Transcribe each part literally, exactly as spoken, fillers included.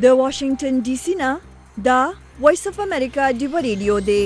د واشنگټن ډي سي نه دا وایس اف امریکا ډیو ریډیو دی.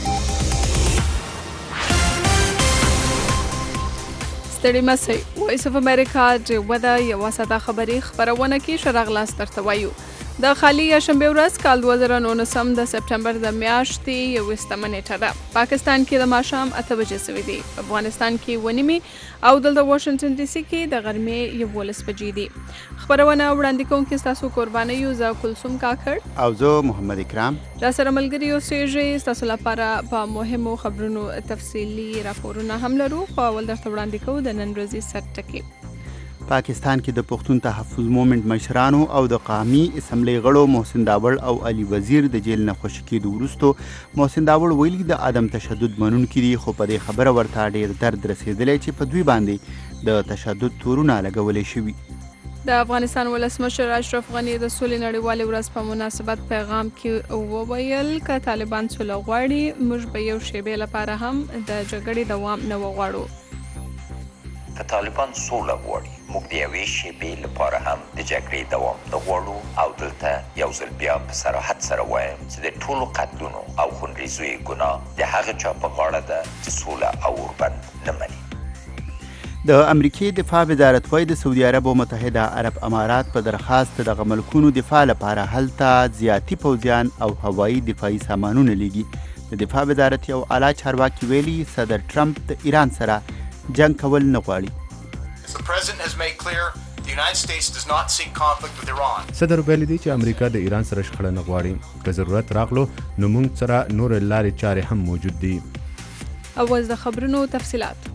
ستړي مسئ وایس اف امریکا ډیو د یو ساده خبري خبرونه کې شرغلاس ترته وایو. د خالی شنبه ورځ کال دوه زره نولسم د سپټمبر د میاشتې یوویشتمه نیټه ده. پاکستان کې د ماښام اته بجې سوي دي. افغانستان کې اوه نیمې او دلته واشنګټن ډي سي کې د غرمې یولس بجې دي. خبرونه وړاندې کوونکي ستاسو قرباني یو زه کلثوم کاکړ او زه محمد اکرام را سره ملګري اوسېږئ. ستاسو لپاره په مهمو خبرونو تفصیلي راپورونه هم لرو، خو اول درته وړاندې کوو د نن ورځې سر ټکي. پاکستان کې د پښتون تحفظ مومنټ مشرانو او د قومي اسمبلی غړو محسن داوړ او علي وزیر د جیل نه خوشي کېدو وروسته محسن داوړ ویلي د عدم تشدد منونکي دي، خو په دې خبره ورته ډېر درد رسېدلی چې په دوی باندې د تشدد تورونه لګولی شوي. د افغانستان ولسمشر اشرف غني د سولې نړیوالې ورځ په مناسبت پیغام کې وویل که طالبان سوله غواړي موږ به یو شیبې لپاره هم د جګړې دوام نه وغواړو. که طالبان سوله غواړي موږ د یوې شیبې لپاره هم د جګړې دوام نه غواړو، او دلته یو ځل بیا په صراحت سره وایم چې د ټولو قتلونو او خونریزیو ګناه د هغه چا په غاړه ده چې سوله او اوربند نه مني. د امریکې دفاع وزارت وايي د سعودي عرب او متحده عرب امارات په درخواست دغه ملکونو دفاع لپاره هلته زیاتی پوځیان او هوایي دفاعي سامانونه لیږي. د دفاع وزارت یو اعلی چارواکي ویلي صدر ټرمپ د ایران سره جنگ کول نه غواړي. صدر ویلي دی چې امریکا د ایران سره شخړه نه غواړي، که ضرورت راغلو نو موږ سره نور لارې چارې هم موجود دي. اوس د خبرونو تفصیلات.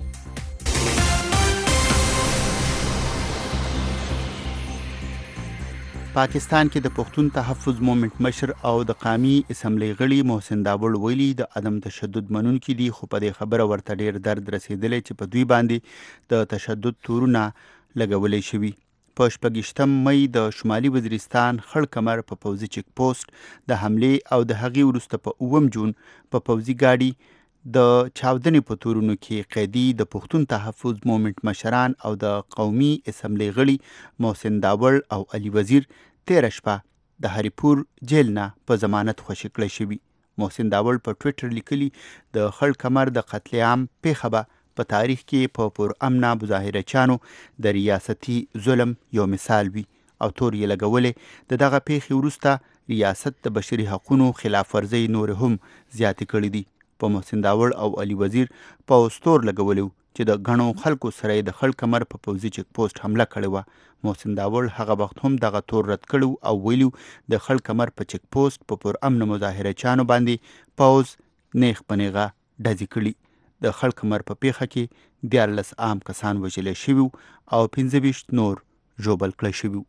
پاکستان کې د پښتون تحفظ مومنټ مشر او د قومي اسمبلی غړي محسن داوړ ویلي د عدم تشدد منونکي دي، خو په دې خبره ورته ډېر درد رسېدلی چې په دوی باندې د تشدد تورونه لګولی شوي. په شپږیشتم مۍ د شمالي وزیرستان خړ کمر په پوځي چیک پوسټ د حملې او د هغې وروسته په اووم جون په پوځي ګاډي د چاودنې په تورونو کې قیدي د پښتون تحفظ مومنټ مشران او د قومي اسمبلی غړي محسن داوړ او علي وزیر تیره شپه د هریپور جیل نه په ضمانت خوشي کړی شوي. محسن داوړ په ټویټر لیکلي د خړ کمر د قتل عام پیښه به په تاریخ کې په پر امنه مظاهرچیانو د ریاستي ظلم یو مثال وي، او تور یې لګولې د دغه پیښې وروسته ریاست د بشري حقونو خلاف ورزۍ نور هم زیاتې کړي دي. په محسن داوړ او علي وزیر په ستور لګولی چې د غنو خلکو سره د خړ کمر په پوځي چیک پوسټ حمله کړې وه. محسن داوړ هغه وخت هم دغه تور رد کړو او ویلو د خړ کمر په چیک پوسټ په پر امن مظاهرچیانو باندې پوځ نیغ په نیغه ډزې کړي. د خړ کمر په پیښه کې دیارلس عام کسان وژل شوي او پنځه ویشت نور ژوبل کړای شوي.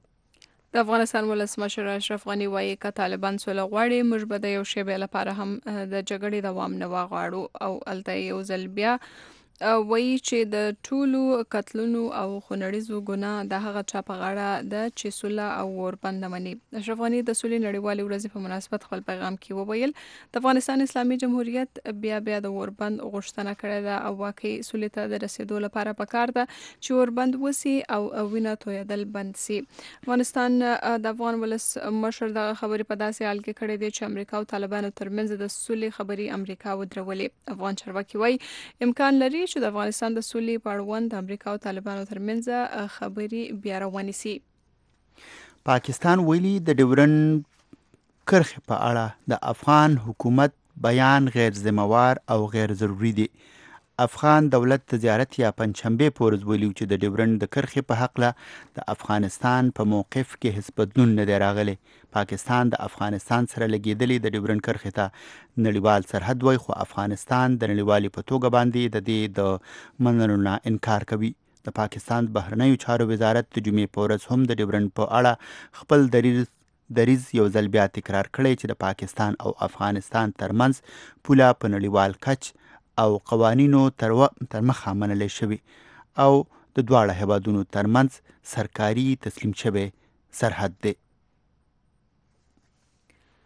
د افغانستان ولسمشر اشرف غني وایي که طالبان سوله غواړي موږ به د یو شیبې لپاره هم د جګړې دوام نه وغواړو، او هلته یو ځل بیا وایي چې د ټولو قتلونو او خونړیزو ګناه د هغه چا په غاړه ده چې سوله او اوربند نه مني. اشرف غني د سولې نړیوالې ورځې په مناسبت خپل پیغام کې وویل د افغانستان اسلامي جمهوریت بیا بیا د اوربند غوښتنه کړې ده، او واقعي سولې ته د رسېدو لپاره پکار ده چې اوربند وسي او وینه تویدل بند سي. افغانستان د افغان ولس مشر دغه خبرې په داسې حال کې کړې دي چې امریکا او طالبانو ترمنځ د سولې خبرې امریکا ودرولې. افغان چارواکي وایي امکان لري چې د افغانستان د سولې په اړوند د امریکا او طالبانو ترمنځ خبرې بیا روانې سي. پاکستان ویلي د ډیورنډ کرښې په اړه د افغان حکومت بیان غیر ذمہوار او غیر ضروري دی. افغان دولت د زیارت یا پنجشنبې په ورځ ویلي چې د ډیورنډ د کرښې په هکله د افغانستان په موقف کې هیڅ بدلون نه دی راغلی. پاکستان د افغانستان سره لګېدلې د ډیورنډ کرښې ته نړیوال سرحد وای، خو افغانستان د نړیوالې په توګه باندې د دې د منلو نه انکار کوي. د پاکستان بهرنیو چارو وزارت د جمعې په ورځ هم د ډیورنډ په اړه خپل دریځ دریځ یو ځل بیا تکرار کړی چې د پاکستان او افغانستان ترمنځ پوله په نړیوال کچ او قوانینو تر مخه منلې شوي او د دواړه هیوادونو ترمنځ سرکاري تسلیم شوی سرحد دی.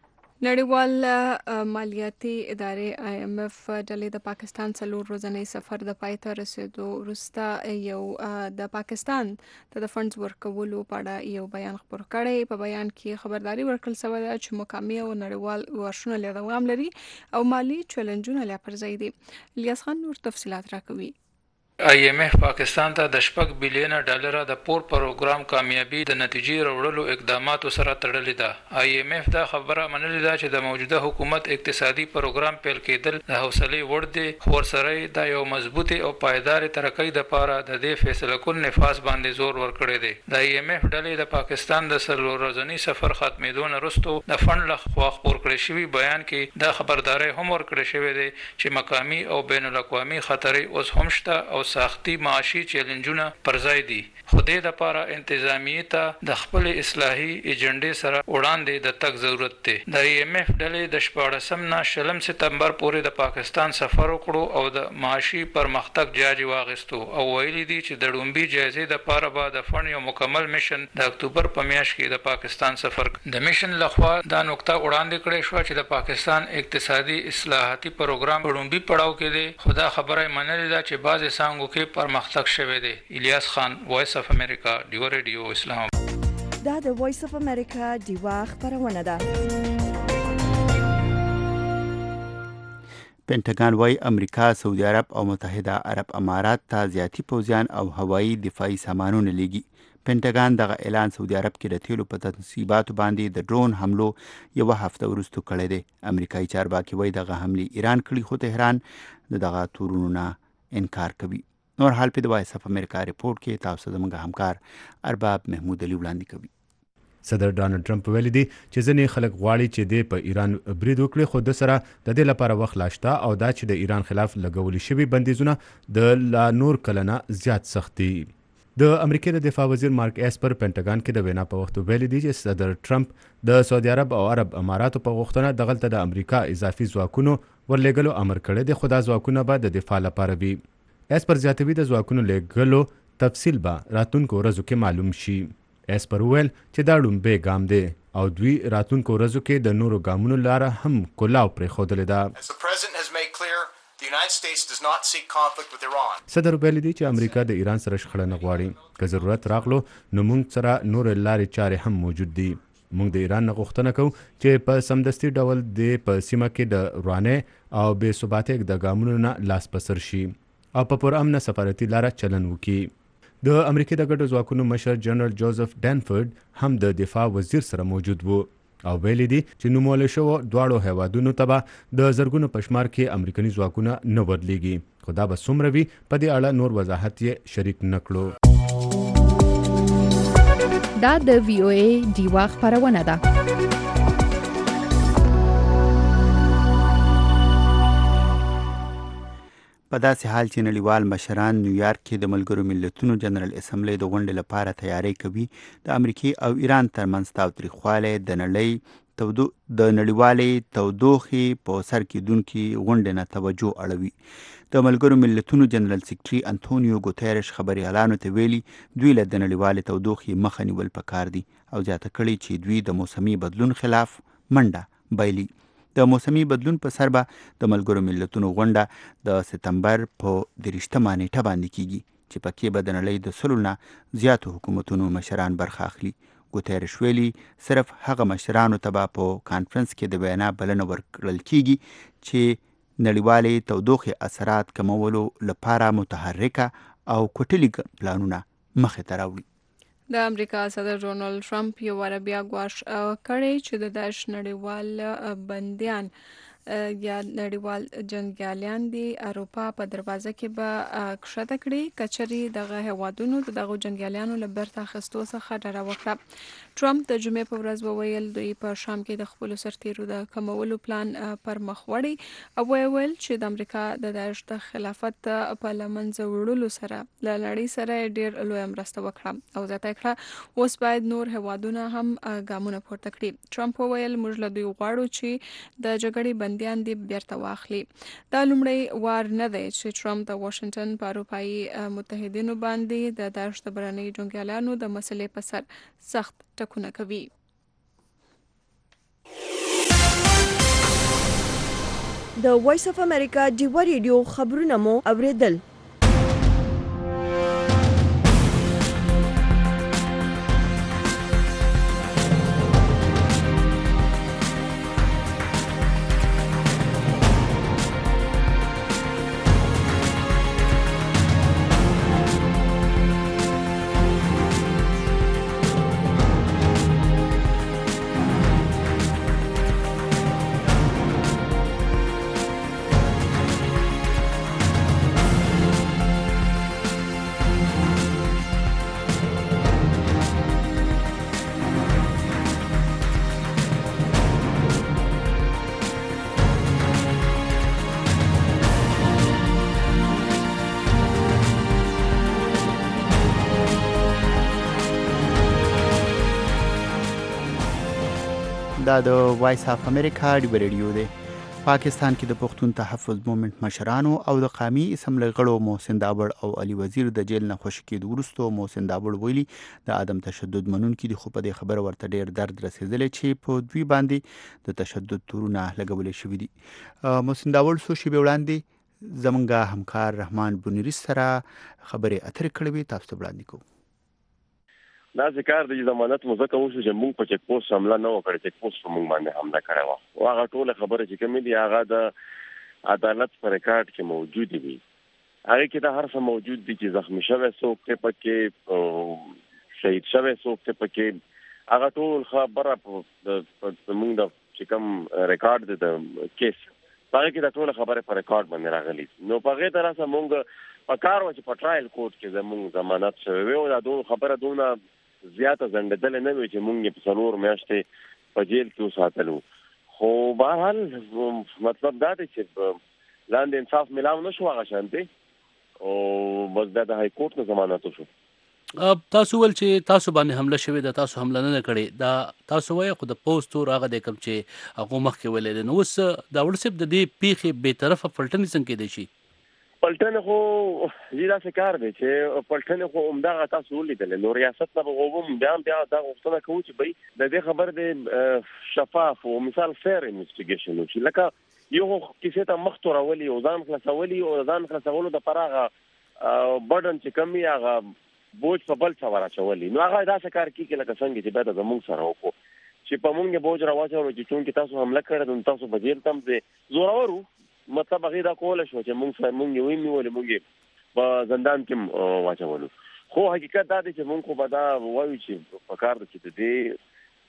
نړیوال مالیاتي ادارې آی ایم اف ډلې د پاکستان څلور ورځنی سفر د پای ته رسیدو وروسته یو د پاکستان ته د فنډز ورکولو په اړه یو بیان خپور کړی. په بیان کې خبرداري ورکړل شوې ده چې مقامي او نړیوال ورشونه له دوام لري او مالی چیلنجونه لا پر ځای دي. الیاس خان نور تفصيلات راکوي. آی ایم اف پاکستان ته د شپږ بلین ډالر د پور پروګرام کامیابی د نتیجې وروړلو اقداماتو سره تړلې ده. آی ایم اف دا خبره منلې ده چې د موجوده حکومت اقتصادي پروګرام پیل کېدل د حوصلې وړ دی، خو ورسره دا یو مضبوطه او پایدار ترقۍ لپاره د دې فیصله کول نفاذ باندې زور ورکړی دی. د آی ایم اف ډلې د پاکستان د څلور ورځنی سفر ختمېدو نه وروسته د فند لخوا خپور کړی شوی بیان کې دا خبرداري هم ورکړی شوې ده چې مقامي او بین الاقوامي خطرې اوس هم شته او ساختي معاشي چیلنجونه پر ځای دي. خو د دې لپاره انتظامیه ته د خپل اصلاحي ایجنډې سره وړاندې د تک ضرورت دی. د ای ایم اف ډلې د شپاړسم نه شلم سپتمبر پورې د پاکستان سفر وکړو او د معاشي پرمختګ جاج واغستو او ویلي دي چې د ډومبي جایزې د لپاره به د فند یو مکمل میشن د اکتوبر په میاشت کې د پاکستان سفر د میشن لخوا دا نقطه وړاندې کړې شو چې د پاکستان اقتصادي اصلاحاتي پروګرام په ډومبي پړاو کې دی. خدا خبره منلې ده چې بعضې څانګو کې پرمختګ شوی دی. الیاس خان، وایس اف امریکا، ډیو ریډیو اسلام. دا د وایس اف امریکا ډیوا خبرونه ده. پینټاګان وايي امریکا، سعودي عرب او متحده عرب امارات ته زیاتی پوځیان او هوایي دفاعي سامانونه لیږي. پینټاګان دغه اعلان سعودي عرب کې د تیلو په تنصیباتو باندې د ډرون حملو یوه هفته وروسته کړی دی. امریکایي چارواکي وايي دغه حملې ایران کړي، خو تهران دغه تورونو نه انکار کوي. نور حال په د وایس اف امریکا ریپورت کې تاسو زموږ همکار ارباب محمود علي وړاندې کوي. صدر ډانلډ ټرمپ ویلي دی چې ځینې خلک غواړي چې د په ایران برید وکړي، خو د سره د دې لپاره وخت لا شته او دا چې د ایران خلاف لګولي شوي بندیزونه د لا نور کلنه زیات سخت دي. د امریکا د دفاع وزیر مارک اسپر پینټاګان کې د وینا په وخت ویلي دی چې صدر ټرمپ د سعودي عرب او عرب اماراتو په غوښتنه دغلته د امریکا اضافي ځواکونو ورلېږلو امر کړی دی، خو دا ځواکونه به د دفاع لپاره وي. اسپر زیاتوي د ځواکونو لېږلو تفصیل به راتلونکو ورځو کې معلوم شي. اسپر ویل چې دا لومبی ګام دی او دوی راتلونکو ورځو کې د نورو ګامونو لاره هم کلاو پرېښودلې ده. صدر ویلي دی چې امریکا د ایران سره شخړه نه غواړي. که ضرورت راغلو نو موږ سره نورې لارې چارې هم موجود دي. موږ د ایران نه غوښتنه کوو چې په سمدستي ډول د په سیمه کې د روانې او بې ثباتۍ اقدامونو نه لاس په سر شي او په پرامنه سفارتي لاره چلن وکړي. د امریکا د ګډو ځواکونو مشر جنرال جوزف ډانفورد هم د دفاع وزیر سره موجود وو او ویلي دي چې نومول شوو دواړو هیوادونو ته به د زرګونو په شمار کې امریکایي ځواکونه نه ورلېږي، خو دا به څومره وي په دې اړه نور وضاحت یې شریک نه کړو. دا د وی او ای ډیوا خبرونه ده. په داسې حال چې نړیوال مشران نیویارک کې د ملګرو ملتونو جنرال اسمبلی د غونډې لپاره تیاری کوي، د امریکې او ایران ترمنځ تاوتریخوالی د نړۍ تودو د نړیوالې تودوخې په سر کېدونکي غونډې نه توجه اړوي. د ملګرو ملتونو جنرال سیکرټري انټونیو ګوتیرش خبریالانو ته ویلي دوی له د نړیوالې تودوخې مخه نیول پکار دي او زیاته کړي چې دوی د موسمي بدلون خلاف منډه بایلي. د موسمي بدلون په سر به د ملګرو ملتونو غونډه د سپتمبر په دېرشتمه نیټه باندې کیږي چې پکې به د نړۍ د سلو نه زیاتو حکومتونو مشران برخه اخلي. ګوتیرش ویلي صرف هغه مشرانو ته به په کانفرنس کې د وینا بلنه ورکړل کیږي چې نړیوالې تودوخې اثرات کمولو لپاره متحرکه او کوټلي پلانونه مخې ته راوړي. د امریکا صدر ډونالډ ټرمپ یو واره بیا ګواښ کړی چې د داعش نړیوال بندیان یا نړیوال جنګیالیان دی اروپا په دروازه کې به کښته کړي کچري دغه هیوادونو د دغه جنګیالیانو له بیرته اخیستو څخه ډډه وکړه. ټرمپ د جمعې په ورځ وویل دوی په شام کې د خپلو سرتیرو د کمولو پلان پر مخ وړي او ویل چې د امریکا د داعش د خلافت په له منځه وړلو سره له نړۍ سره ډېر لویه مرسته وکړه او زیاته کړه اوس باید نور هیوادونه هم ګامونه پورته کړي. ټرمپ وویل موږ له دوی غواړو چې د جګړې بندیان دی بیرته واخلي. دا لومړی وار نه دی چې ټرمپ د واشنگټن په اروپایي متحدینو باندې د داعش د بهرنیو جنګیالیانو د مسلې په سر سخت ټکونه کوي. د وایس اف امریکا ډیوا ریډیو خبرونه مو اوریدل. دا د وایس اف امریکا ډیوا ریډیو دی. پاکستان کې د پښتون تحفظ مومنت مشرانو او د قومي اسمبلی غړو محسن داوړ او علي وزیر د جیل نه خوشي کېدو وروسته محسن داوړ ویلي د عدم تشدد منونکي دي، خو په دې خبره ورته ډیر درد رسېدلی چې په دوی باندې د تشدد تورونه لګولې شوي دي. محسن داوړ څو شېبې وړاندې زمونږ همکار رحمان بونیری سره خبرې اترې کړې وې، تاسو ته وړاندې کوو. دا ذکر د ضمانت مزکه وشو چې موږ په چک پوسټ حمله نه وکړه، چک پوسټ په موږ باندې حمله کړې و. او هغه ټول خبره چې کوم دي هغه د عدالت پر ریکارډ کې موجود دي. هغه کې دا هر څه موجود دي چې زخمی شوی څوک ته پکې، شهید شوی څوک ته پکې، هغه ټول خبره په موږ د چې کوم ریکارډ د کیس هغه کې دا ټول خبره پر ریکارډ باندې راغلي. نو په هغه طرح سره موږ په کار و چې په ټرایل کوټ کې زموږ ضمانت شوی و. دا دوه خبره دونه زیاته زنګدل نه وي چې مونږ په څلور میاشتې په جیل کې وساتلو. خو بهرحال مطلب دا دی چې لاندې انصاف ملاو نشو هغه شانتي، او بس دا د های کورټ نه ضمانت شو. تاسو ول چې تاسو باندې حمله شوې ده، تاسو حمله نه کړې، دا تاسو وایي خو د پوسټ تور هغه د کوم چې هغه مخکې ولې ده. نو اوس دا ورسېب د دې پیښې به طرفه پلټنې څنګه کېدای شي؟ پلټنه خو زیاده څه کار دی چې پلټنه خو عمدغه تاسو ولیدل. نو ریاست نه بغوم بیا بیا دا غوښتنه کوي چې به د دې خبر د شفاف او مثال فیر انویسټیګیشن وشي، لکه یو کیسه ته مخ تورولي او ځان خلاصولي او ځان خلاصولو د پراغه بډن چې کمی هغه بوج په بل څه ورچولي. نو هغه دا څه کار کوي لکه څنګه چې به د زموږ سره وکړو چې په مونږه بوج راوځو چې څنګه تاسو حمله کړو نو تاسو په جیل تم دې زورورو. مطلب هغه دا کول شو چې مونږ سره مونږ یو نیولې مونږ په زندان کې واچولو. خو حقیقت دا دی چې مونږ خو به دا وایو چې په کار د چې دې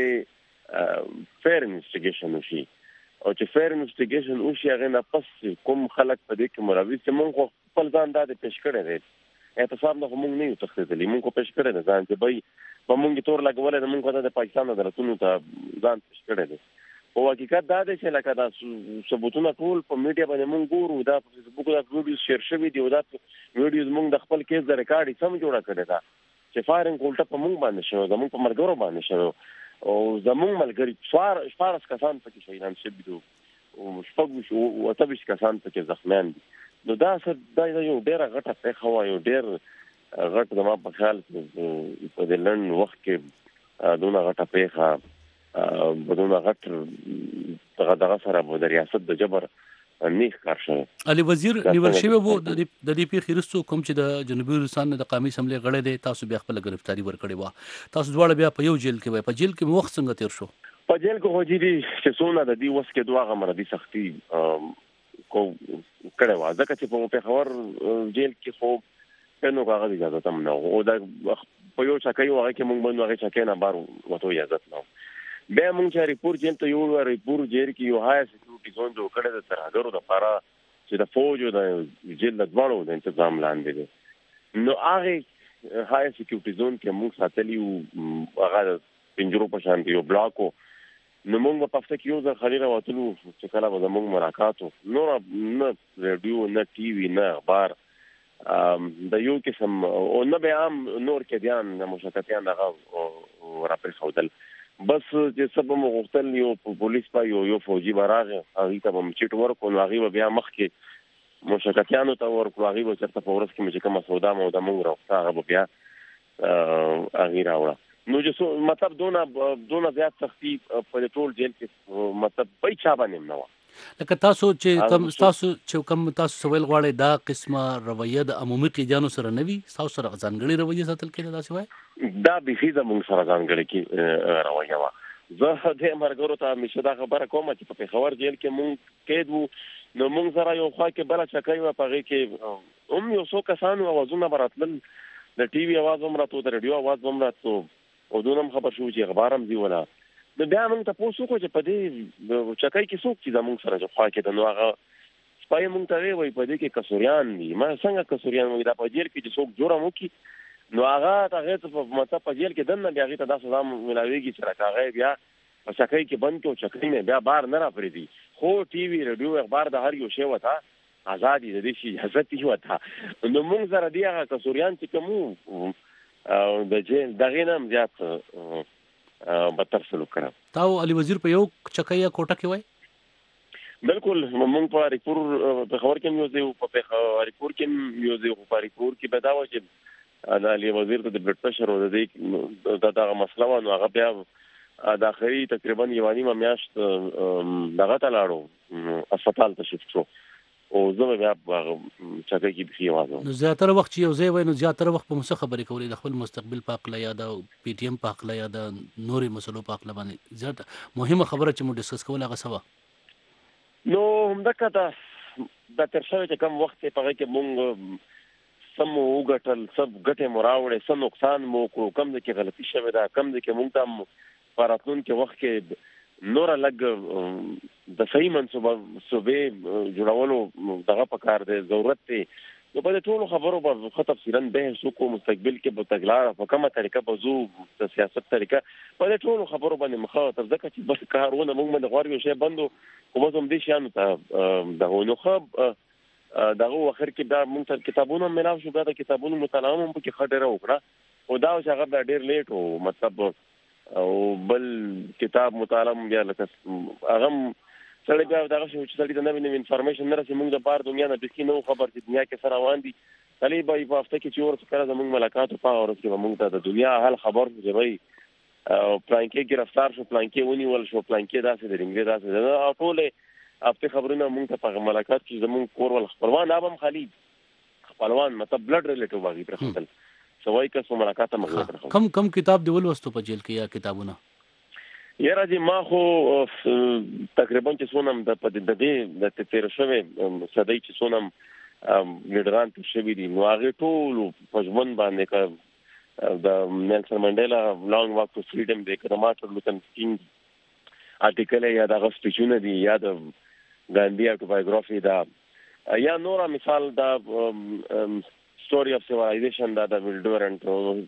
پیښې فیر انویسټیګیشن وشي، او چې فیر انویسټیګیشن وشي هغه نه پس کوم خلک په دې کې مروي چې مونږ خو خپل ځان دا پیش کړی دی. اعتصاب نه مونږ نه یو تخصیصلي، مونږ کو پیش کړی دی ځان چې به په مونږ تور لګولې د مونږ د پاکستان د راتونو ته ځان پیش کړی دی. او حقیقت دا دی چې لکه دا ثبوتونه ټول په میډیا باندې مونږ ګورو، دا په فیسبوک دا ویډیو شیر شوي دي او دا ویډیوز مونږ د خپل کیس د ریکارډ سم جوړه کړې ده چې فایرنګ الټه په مونږ باندې شوی، زمونږ په مرګرو باندې شوی، او زمونږ ملګري څوار شپاړس کسان پکې شهیدان شوي دي او شپږ اوته ویشت کسان پکې زخمیان دي. نو دا دا یو ډېره غټه پیښه وه، یو ډېر غټ زما په خیال په دې لنډ وخت کې دونه غټه پیښه بدون غټ دغه دغه سره د ریاست د جبر نیخ کار شوی. علي وزیر نیول شوی وو د دې پیښې وروسته کوم چې د جنوبي وزیرستان د قومي اسمبلی غړی دی، تاسو بیا خپل گرفتاری ورکړې وه. تاسو دواړه بیا په یو جیل کې وای. په جیل کې وخت څنګه تیر شو؟ په جیل کې هوجي دي چې څونه د دې وس کې دواغه مرضی سختي کو کړه وا، ځکه چې په پیښور جیل کې خو نو هغه اجازه تم نه او دا په یو ځکه یو هغه کې مونږ باندې هغه ځکه نه بار وته اجازه نه. بیا مونږ چې ریپورت جیل ته یو ریپورت جیل کې یو های سکیورټي زون جوړ کړی د ترهګرو لپاره چې د فوج او د جیل د دواړو د تنظیم لاندې دی. نو هغه های سکیورټي زون کې مونږ ساتلی او هغه پنجرو په شان یو بلاکو. نو مونږ په هفته کې یو ځل خلیره وتلو چې کله به زموږ ملاقات نو نه ریډیو نه ټي وي نه اخبار د یو قسم او نه به عام نور کې دیان مشکتيان هغه راپر خودل. بس چې سبا مغتل یو پولیس په یو یو فوجي براغه هغه ته هم چټ ورکو نو هغه بیا مخ کې مشکتيانو ته ورکو هغه به چرته په ورس کې مې کومه سودا مو د مونږ راوخته هغه بیا هغه راوړه. نو چې مطلب دونه دونه زیات سختي په ټول جیل کې مطلب په چا باندې نه و. لکه تاسو چې کم تاسو چې کم تاسو سوال غواړئ دا قسمه رویه د عمومي قیدیانو سره نه وي تاسو سره ځانګړې رویه ساتل کېده داسې وایي دا بيخي زموږ سره ځانګړې کې رویه وه. زه د مرګرو ته همیشه دا خبره کوم چې په پېښور جیل کې مونږ قید وو نو مونږ سره یو خوا کې بله چکۍ وه په هغې کې هم یو څو کسانو اوازونه به راتلل د ټي وي اواز هم راتلو د رادیو اواز هم راتلو اودونه هم خبر شو چې اخبار هم ځي وله نو بیا موږ تپوس وکړو چې په دې چکۍ کې څوک چې زموږ سره چې خوا کې ده نو هغه سپی موږ ته وایي په دې کې کسوریان دي. ما څنګه کسوریان وایي دا په جیل کې چې څوک جرم وکړي نو هغه ته هغې ته په مطلب په جیل کې دننه بیا هغې ته دا سزا ملاویږي چې راکه هغه بیا په چکۍ کې بند کړو چکۍ نه بیا بار نه راپرېږدي خو ټي وي رادیو اخبار د هر یو شی وته ازادي د دې شي اجازه یې وته نو موږ سره دي هغه کسوریان چې کوم د جیل دغې نه هم زیات بدتر سلوک کړه. تاسو علي وزیر په یو چکۍ یا کوټه کې وای؟ بالکل موږ په اړیپور په خبر کې یو ځای په اړیپور کې یو ځای په اړیپور کې به دا و چې د علي وزیر ته د بلډ پرشر او د دې دغه مسله و نو هغه بیا د اخري تقریبا یو نیمه میاشت دغه ته لاړو هسپتال ته شفت شو او زه بیا چکۍ کې بخي وازم. نو زیاتره وخت چې یو ځای وای نو زیاتره وخت په څه خبرې کولې د خپل مستقبل په اړه یا د پی ټی ایم په اړه یا د نورې مسلو په اړه باندې زیات مهمه خبره چې موږ ډسکس کوله هغه سوا نو همدغه دا د تر څو چې کم وخت په هغه کې مونږ سم وګټل سب ګټه مراوړې سم نقصان مو کو کم د کې غلطي شوه دا کم د کې مونږ ته پراتون کې وخت کې نور لګ د صحیح منصوبه صوبې جوړولو دغه پکار دی ضرورت دی نو په دې ټولو خبرو په خط تفصیلا بحث وکړو مستقبل کې به تګلاره په کومه طریقه به زو د سیاست طریقه په دې ټولو خبرو باندې مخه تر ځکه چې بس کارونه موږ باندې غواړو شی بندو خو موږ هم دې شیانو ته دغه نو خو دغه اخر کې دا موږ ته کتابونه ملاو شو دا د کتابونو مطالعه هم په کې خډره وکړه او دا چې هغه ډېر لیټ وو مطلب او بل کتاب مطالعه بیا لکه هغه سړی بیا دغه شو چې سړی ته نوې نوې انفارمیشن نه رسي موږ د بار دنیا نه بسکی نو خبر چې دنیا کې سره روان دي سړی به په هفته کې چې ور سره زموږ ملاقات په اورس کې موږ ته د دنیا حال خبر چې وای او پلانکې گرفتار شو پلانکې ونیول شو پلانکې داسې د رنګ داسې او ټول هفته خبرونه موږ ته په ملاقات کې زموږ کور ول خپلوان ابم خالد خپلوان مطلب بلډ ریلیټیو باغی پر خپل سوای که سو ملاقات مغلو کړو کم کم کتاب دی ولوستو په جیل کې یا کتابونه یاره دي ما خو تقریبا چې سونم د د دې د تیر شوه صدای چې سونم لیډران ته شوی دي نو هغه ټول په ژوند باندې کا د نیلسن منډیلا لانګ واک ټو فریډم د کراماتر لوتن کینګ آرټیکل یا د غسپچونه دي یا د ګاندھی اټوبایوګرافي دا یا نور مثال دا story of civilization دا د ویلډورنټ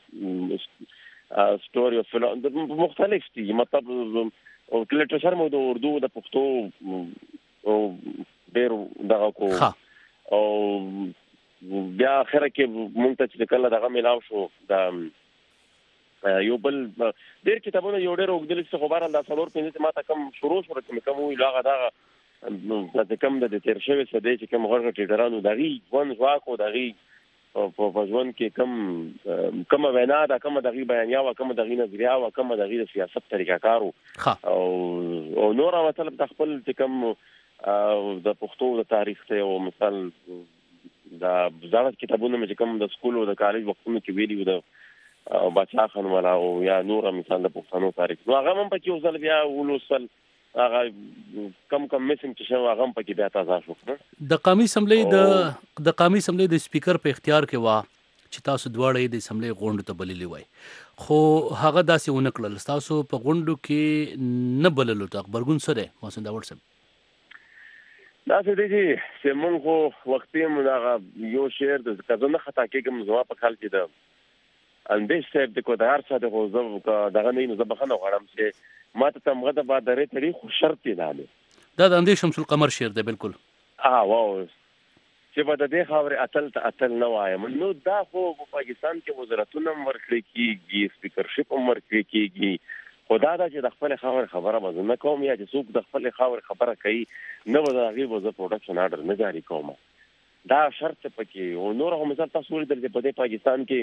story of مختلف دي مطلب او لټرچر مو د اردو د پښتو او ډېر دغه کو او بیا اخره کې مونږ ته چې کله دغه ملاو شو دا یو بل ډېر کتابونه یو ډېر وګدل چې خبره الله څلور پنځه ما ته کم شروع شو چې کوم وی لاغه دا د کم د تیر شوی څه دی چې کوم غړغ ټیډرانو دغه ون واکو دغه په ځوان کې کم کم وینا دا کم دغه بیانیا او کم دغه نظریه او کم دغه سیاست طریقه کارو او او نور مطلب د خپل چې کم د پښتو د تاریخ ته او مثال دا زړه کتابونه چې کم د سکول او د کالج وختونو کې ویلي د او بچا خان ولا او یا نور مثال د پښتنو تاریخ نو هغه هم پکې وصل بیا ولوسل هغه کم کم میسنګ چې شو هغه پکې بیا تازه شو د قومي اسمبلی د د قومي اسمبلی د سپیکر په اختیار کې وا چې تاسو دواړه د اسمبلی غونډه ته بللی وای خو هغه داسې ونه کړل تاسو په غونډو کې نه بللو ته خبرګون سره محسن داوړ صاحب دا څه دی چې موږ خو وختي موږ یو شعر د کزنه خطا کېږم زما په خیال کې د اندیش صاحب د کوډار سره خو زه دغه نه نو زبخنه غواړم چې ما ته تمغه د بعد درې تاریخ شرط دی دا دا د اندیش شمس القمر شعر دی بالکل اه واو چې په دې خبره اتل ته اتل نه وایم نو دا خو په پاکستان کې وزارتونه ورکړي کیږي سپیکرشپ هم ورکړي کیږي خدا دا چې د خپل خبر خبره مزه نه کوم یا چې څوک د خپل خبر خبره کوي نه وځي وځي پروډکشن آرډر نه جاری کوم دا شرط پکې او نور هم مثال تاسو ولې د پاکستان کې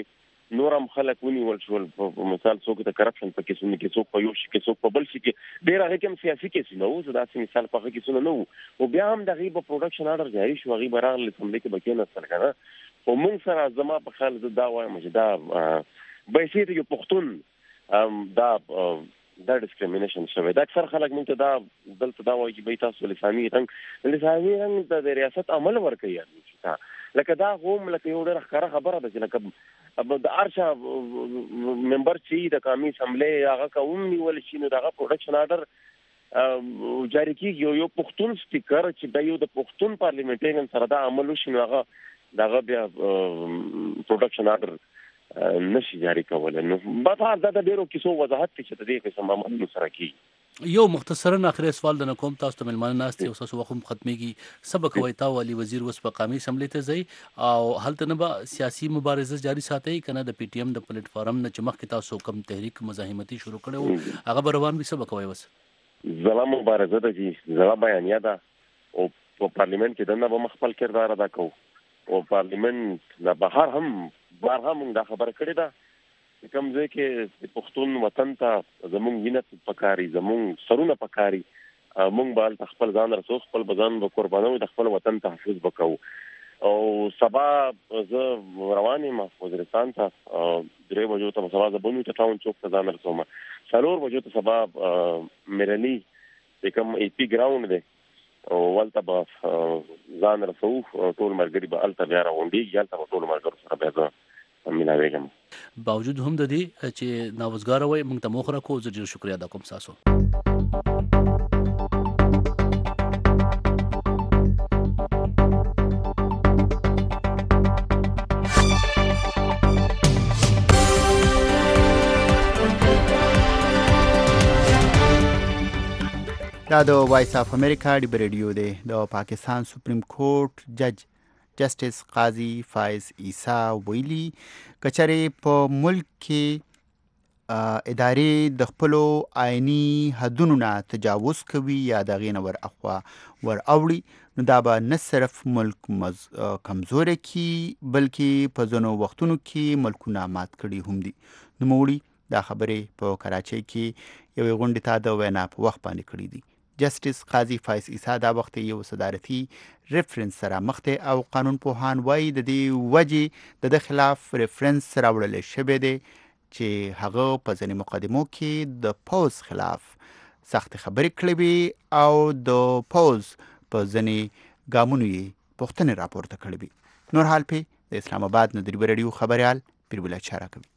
نور هم خلک ونیول شول په مثال څوک د کرپشن په کیسونو کې څوک په یو شي کې څوک په بل شي کې ډېر هغه کوم سیاسي کیسونه وو داسې مثال په هغه کیسونه نه وو او بیا هم دغه په پروډکشن آرډر جاری شو هغه برابر لسمبلی کې بکې نه سره کنه او موږ سره زما په خیال زه دا وایم چې دا به شي ته پښتون دا دا ډیسکریمینیشن شوی دا اکثر خلک موږ ته دا دلته دا وایي چې به تاسو لساني رنګ لساني رنګ د ریاست عمل ورکوي یعنی لکه دا هم لکه یو ډېر ښکاره خبره ده چې لکه د ارشا ممبر چې د قومي اسمبلی هغه کوم نیول شي نو دغه پروډکشن آرډر جاری کیږي یو پښتون سپیکر چې د یو د پښتون پارلیمنټریان سره دا عمل وشي نو هغه دغه بیا پروډکشن آرډر نشي جاری کولای نو په دا د ډیرو کیسو وضاحت چې د دې قسم عمل سره کی یو مختصرا اخري سوال د نکوم تاسو ته ملمانه ناستي او تاسو وخت ختميږي سبق وای تا والی وزیر وس په قومي اسمبلی ته ځي او هلته نه به سیاسي مبارزه جاری ساتي کنه د پی ټی ایم د پلیټ فارم نه چې مخکې تاسو کوم تحریک مزاحمتي شروع کړو هغه روان به سبق وای وس زلا مبارزه د جی زلا بیانیا ده او په پارلیمنت کې دنه به مخبل کردار ادا کوو او پارلیمنت نه بهر هم بهر هم دا خبره کړې ده کوم ځای کې پښتون وطن ته زمونږ وینه پکاري زمونږ سرونه پکاري مونږ به خپل ځان رسو خپل بزن به قربانو د خپل وطن تحفظ وکړو او سبا زه روان یم وزیرستان ته درې بجو ته سبا زه بونو ته ټاون چوک ته ځان رسوم څلور بجو ته سبا میرلی د کوم ای پی ګراوند دی او ولته به ځان رسو ټول مرګري به الته بیا راوندي یالته ټول مرګر سره بیا ملاویږم باوجود هم د دې چې ناوزګار وای موږ ته مخره کو زه ډیر شکریا ادا کوم تاسو دا د وایس اف امریکا دی ریډیو دی د پاکستان سپریم کورټ جج جسټس قاضي فایز عیسی ویلي کچره په ملک کې ادارې د خپل آئینی حدونو نه تجاوز کوي یا د غینور اخوا ور اوړي نو دا به نه صرف ملک مز... کمزوري کی بلکې په ځینو وختونو کې ملکونه مات کړي هم دي نو موړي دا خبره په کراچۍ کې یو غونډه ته د وینا په وخت باندې کړې دي جسټس قاضي فایز عیسی دا وخت یو صدارتي ریفرنس سره مخته او قانون پوهان وایي د دې وجې د خلاف ریفرنس راوړل شوی دی چې هغه په ځینې مقدمو کې د پوز خلاف سخت خبرې کړې وي او د پوز په ځینې ګامونو یې پوښتنې راپورته کړې وي نور حال په د اسلام آباد نه د ریډیو خبريال پیربل چاره کوي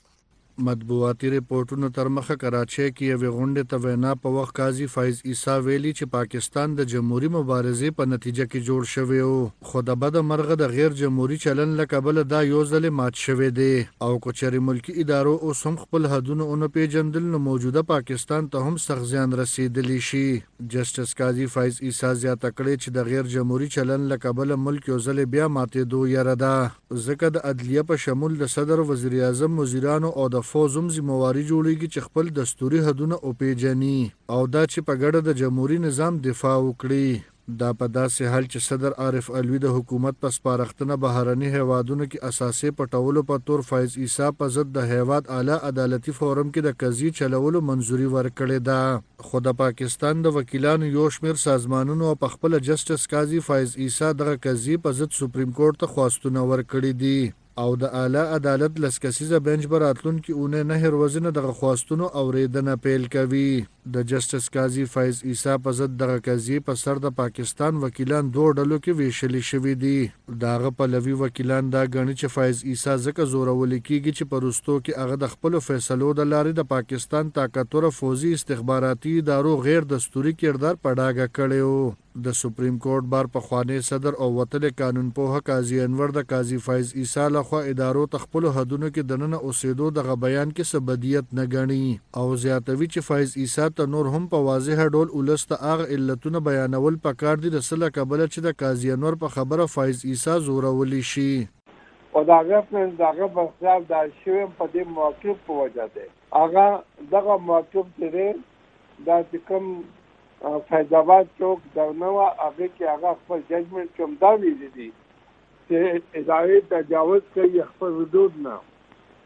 مطبوعاتي ریپورتونو تر مخه کراچۍ کې یو غونډه ته وینا په وخت قاضي فایز عیسی ویلي چې پاکستان د جمهوریت مبارزې په نتیجه کې جوړ شوی او خو د بد مرغه د غیر جمهوریت چلن لکبل دا یو ځل مات شوی دی او کوچري ملکی ادارو اوس هم خپل حدونه اون پیژندل نو موجوده پاکستان ته هم سخت زیان رسیدلی شي جسټس قاضي فایز عیسی زیاته کړی چې د غیر جمهوریت چلن لکبل ملک یو ځل بیا ماتې دوه یره ده ځکه د عدلیه په شمول د صدر وزیر اعظم وزیرانو او د فوزم ذمہواری جوړیږي چې خپل دستوري حدونه او پیژني او دا چې په ګډه د جمهوریت نظام دفاع وکړي دا په داسې حال چې صدر عارف علوي د حکومت په سپارښتنه بهرني هیوادونو کې اساسي پټولو په تور فایز عیسی په ضد د هیواد اعلی عدالتي فورم کې د قضیې چلولو منځوري ورکړې ده خو د پاکستان د وکیلانو یو شمېر سازمانونو په خپل جسټس قاضي فایز عیسی دغه قضیې په ضد سپریم کورټ ته خواستونه ورکړي دي او د اعلی عدالت لسکسیزه بنچ براتلون کې اونې نه هر وزنه دغه خواستونو اوریدنه پیل کوي د جسټس قاضي فایز عیسی په ضد دغه قضیې په سر د پاکستان وکیلان دوه ډلو کې ویشلې شوې دي دغه په لوی وکیلان دا غني چې فایز عیسی ځکه زورول کیږي چې پرستو کې هغه د خپل فیصلو د لارې د پاکستان طاقتور فوزي استخباراتي ادارو غیر دستوري کردار پډاګه کړو د سپریم کورټ بار په خوانی صدر او وتل قانون په قاضي انور د قاضي فایز عیسی لخوا ادارو تخپل حدونو کې دننه اوسېدو د بیان کې سبدیت نه غني او زیاتوي چې فایز عیسی ته نور هم په واضح ډول ولست اغه علتونه بیانول پکار دي د سله قبل چې د قاضي انور په خبره فایز عیسی زورولي شي او داغه په داغه په خلاف د شوم په دې موقف په وجه ده هغه دغه موقف دی دا کوم فیض آباد چوک درنوا هغه کې هغه خپل ججمنټ کوم دا ویلي دي چې ادارې تجاوز کوي خپل حدود نه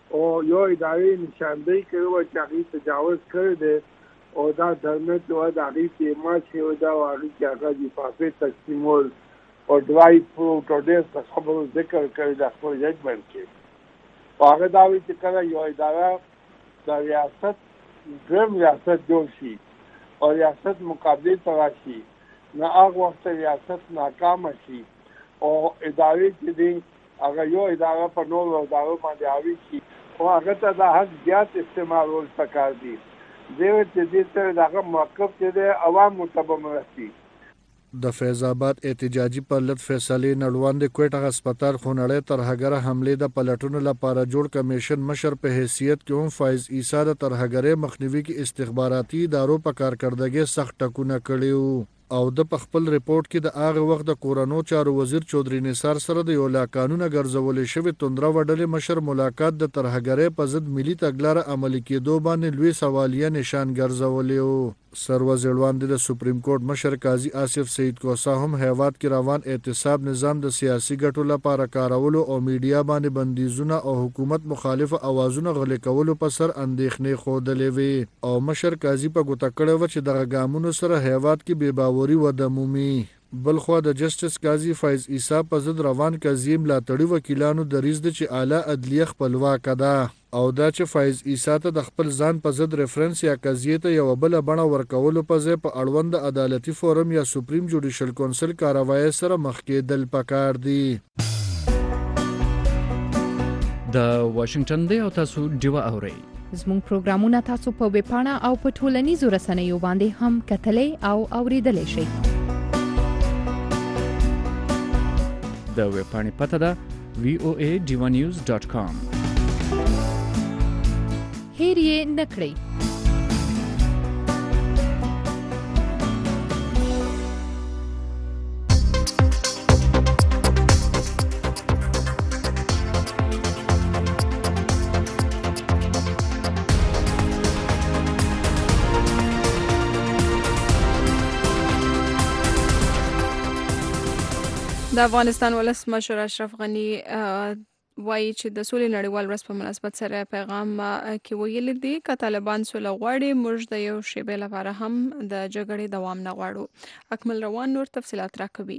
او یو ادارې نشاندهي کړې وه چې هغې تجاوز کړی دی او دا درمت و د هغې پیما چې و دا او هغې کې هغه لفافې تقسیمول او ډرای فروټ او ډېر څه خبرو ذکر کړی د خپل ججمنټ کې. او هغه دا وایي چې کله یو اداره د ریاست دویم ریاست جوړ شي او ریاست مقابلې ته راشي نو هغه وخت ریاست ناکامه شي او ادارې چې دي هغه یو اداره په نورو ادارو باندې حاوي شي او هغه ته د حق زیات استعمالول پکار دي. دیو چې دې سره دغه موقف چې دی عوامو ته به مرسي. د فیض آباد احتجاجي پرلط فیصلې نړوان د کوټه هسپتال خونړې ترهګره حمله د پلټونو لپاره جوړ کمیشن مشر په حیثیت کې هم فایز عیسی د ترهګرې مخنیوي کې استخباراتي ادارو په کارکردګۍ سخت ټکونه کړي او د خپل ریپورت کې د هغه وخت د کورونو چارو وزیر چودري نثار سره د یو لا قانون ګرځولې شوی توندره وډلې مشر ملاقات د ترهګرې په ضد ملي تګلارې عملي کېدو باندې لوی سوالیه نشان ګرځولې وو. سروز وړاندې د سپریم کورټ مشر قاضي آصف سعید کوسا هم هیواد کې روان اعتصاب نظام د سیاسي ګټو لپاره کارولو او میډیا باندې بندیزونه او حکومت مخالف اوازونه غلي کولو په سر اندېښنې ښودلې وي او مشر قاضي په ګوته کړی و چې دغه ګامونو سره هیواد کې بې باوري وده مومي. بلخوا د جسټس قاضي فایز عیسی په ضد روان قضیې ملاتړي وکیلانو دریځ دی چې اعلی عدلیه خپلواکه ده او دا چې فایز عیسی ته د خپل ځان په ضد ریفرنس یا قضیې ته یو بل بڼه ورکولو په ځای په اړوند عدالتي فورم یا سپریم جوډیشل کونسل کاروایی سره مخ کېدل پکار دي. د واشنگټن دی او تاسو ډیوه اورئ. زموږ پروګرامونه تاسو په ویب پاڼه او په ټولنیزو رسنیو باندې هم کتلې او اوریدلې شئ. د ویب پاڼې پته ده وی او ای ډیوا نیوز ډاټ کام. هیر یې نه کړئ. د افغانستان ولسمشر اشرف غنی وایي چې د سولې نړیوال ورځ په مناسبت سره پیغام کې ویلي دي که طالبان سوله غواړي موږ د یو شیبې لپاره هم د جګړې دوام نه غواړو. اکمل روان نور تفصیلات راکوي.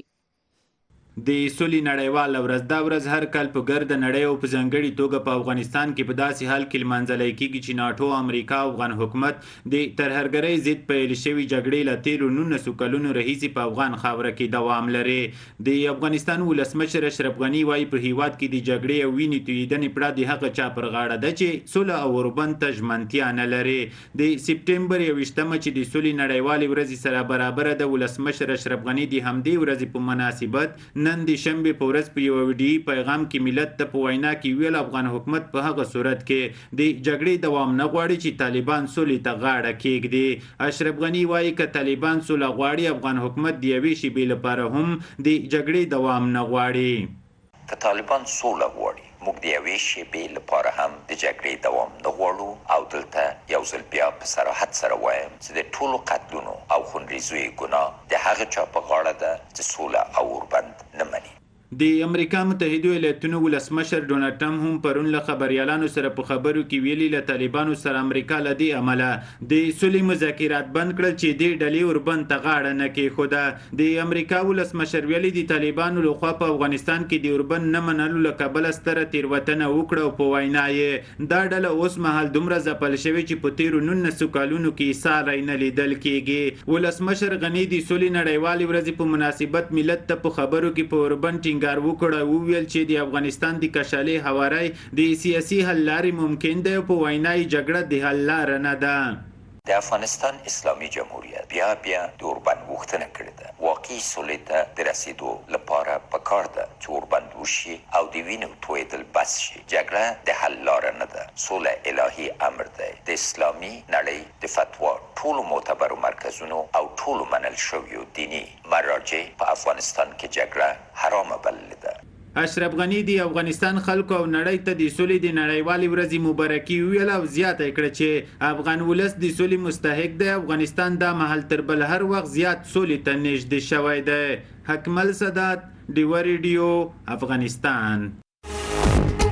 د سولې نړیوال ورځ دا ورځ هر کال په ګرد نړۍ او په ځانګړي توګه په افغانستان کې په داسې حال کې لمانځل کېږي چې ناټو امریکا او افغان حکومت د ترهګرۍ ضد پیل شوې جګړې له تیرو نولسو کلونو راهیسې په افغان خاوره کې دوام لري. د افغانستان ولسمشر اشرف غني وایي په هیواد کې د جګړې او وینې تویېدنې پړه د هغه چا پر غاړه ده چې سوله او اوربند ته ژمنتیا نه لري. د سپټمبر یوویشتمه چې د سولې نړیوالې ورځې سره برابره د ولسمشر اشرف غني د همدې ورځې په مناسبت نن د شنبه په ورځ په یو ویډیوي پیغام کې ملت ته په وینا کې ویل افغان حکومت په هغه صورت کې د جګړې دوام نه غواړي چې طالبان سولې ته غاړه کېږدي. اشرف غني وایي که طالبان سوله غواړي افغان حکومت د یوې شېبې لپاره هم د جګړې دوام نه غواړي. که طالبان سوله غواړي موږ د یوې شېبې لپاره هم د جګړې دوام نه غواړو او دلته یو ځل بیا په صراحت سره وایم چې د ټولو قتلونو او خونریزیو ګناه د هغه چا په غاړه ده چې سوله او اوربند نه مني. د امریکا متحده ایالاتونو ولسمشر ډونالډ ټرمپ هم پرون له خبريالانو سره په خبرو کې ویلي له طالبانو سره امریکا له دې عمله د سولې مذاکرات بند کړل چې د ډلې اوربند ته غاړه نه کېښوده. د امریکا ولسمشر ویلي د طالبانو لخوا په افغانستان کې د اوربند نه منلو له کبله ستره تېروتنه وکړه او په وینا یې دا ډله اوس مهال دومره ځپل شوې چې په تېرو نولسو کلونو کې ساری نه لیدل کېږي. ولسمشر غني د سولې نړیوالې ورځې په مناسبت ملت ته په خبرو کې په اوربند ټینګار وکړه او ویل چې د افغانستان د کشالې هواري د سیاسي حل لارې ممکن دی او په وینا یې جګړه د حل لاره نه ده. د افغانستان اسلامي جمهوریت بیا بیا د اوربند غوښتنه کړې ده. واقعي سولې ته د رسیدو لپاره پکار ده چې اوربند وشي او د وینو تویېدل بس شي. جګړه د حل لاره نه ده. سوله الهي امر دی. د اسلامي نړۍ د فتوا ټولو معتبرو مرکزونو او ټولو منل شویو دینی مراجع په افغانستان کې جګړه حرامه بللې ده. اشرف غني د افغانستان خلکو او نړۍ ته د سولې د نړیوالې ورځې مبارکي ویل او زیاته کړه چې افغان ولس د سولې مستحق دی. افغانستان دا مهال تر بل هر وخت زیات سولې ته نږدې شوی دی. حکمل سادات ډیوا ریډیو افغانستان. کا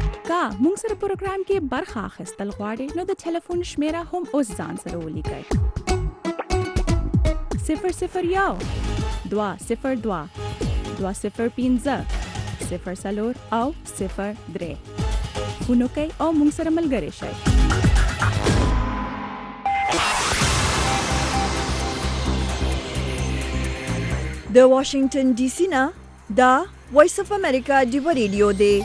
مونږ سره پروګرام کې برخه اخیستل غواړئ نو د ټلیفون شمیره هم اوس ځان سره ولیکئ. صفر صفر یو دوه صفر دوه دوه صفر پنځه صفر څلور او صفر درې. فون وکئ او مونږ سره ملګري شئ. د واشنگټن ډي سي نه دا وایس اف امریکا ډیو ریډیو دی.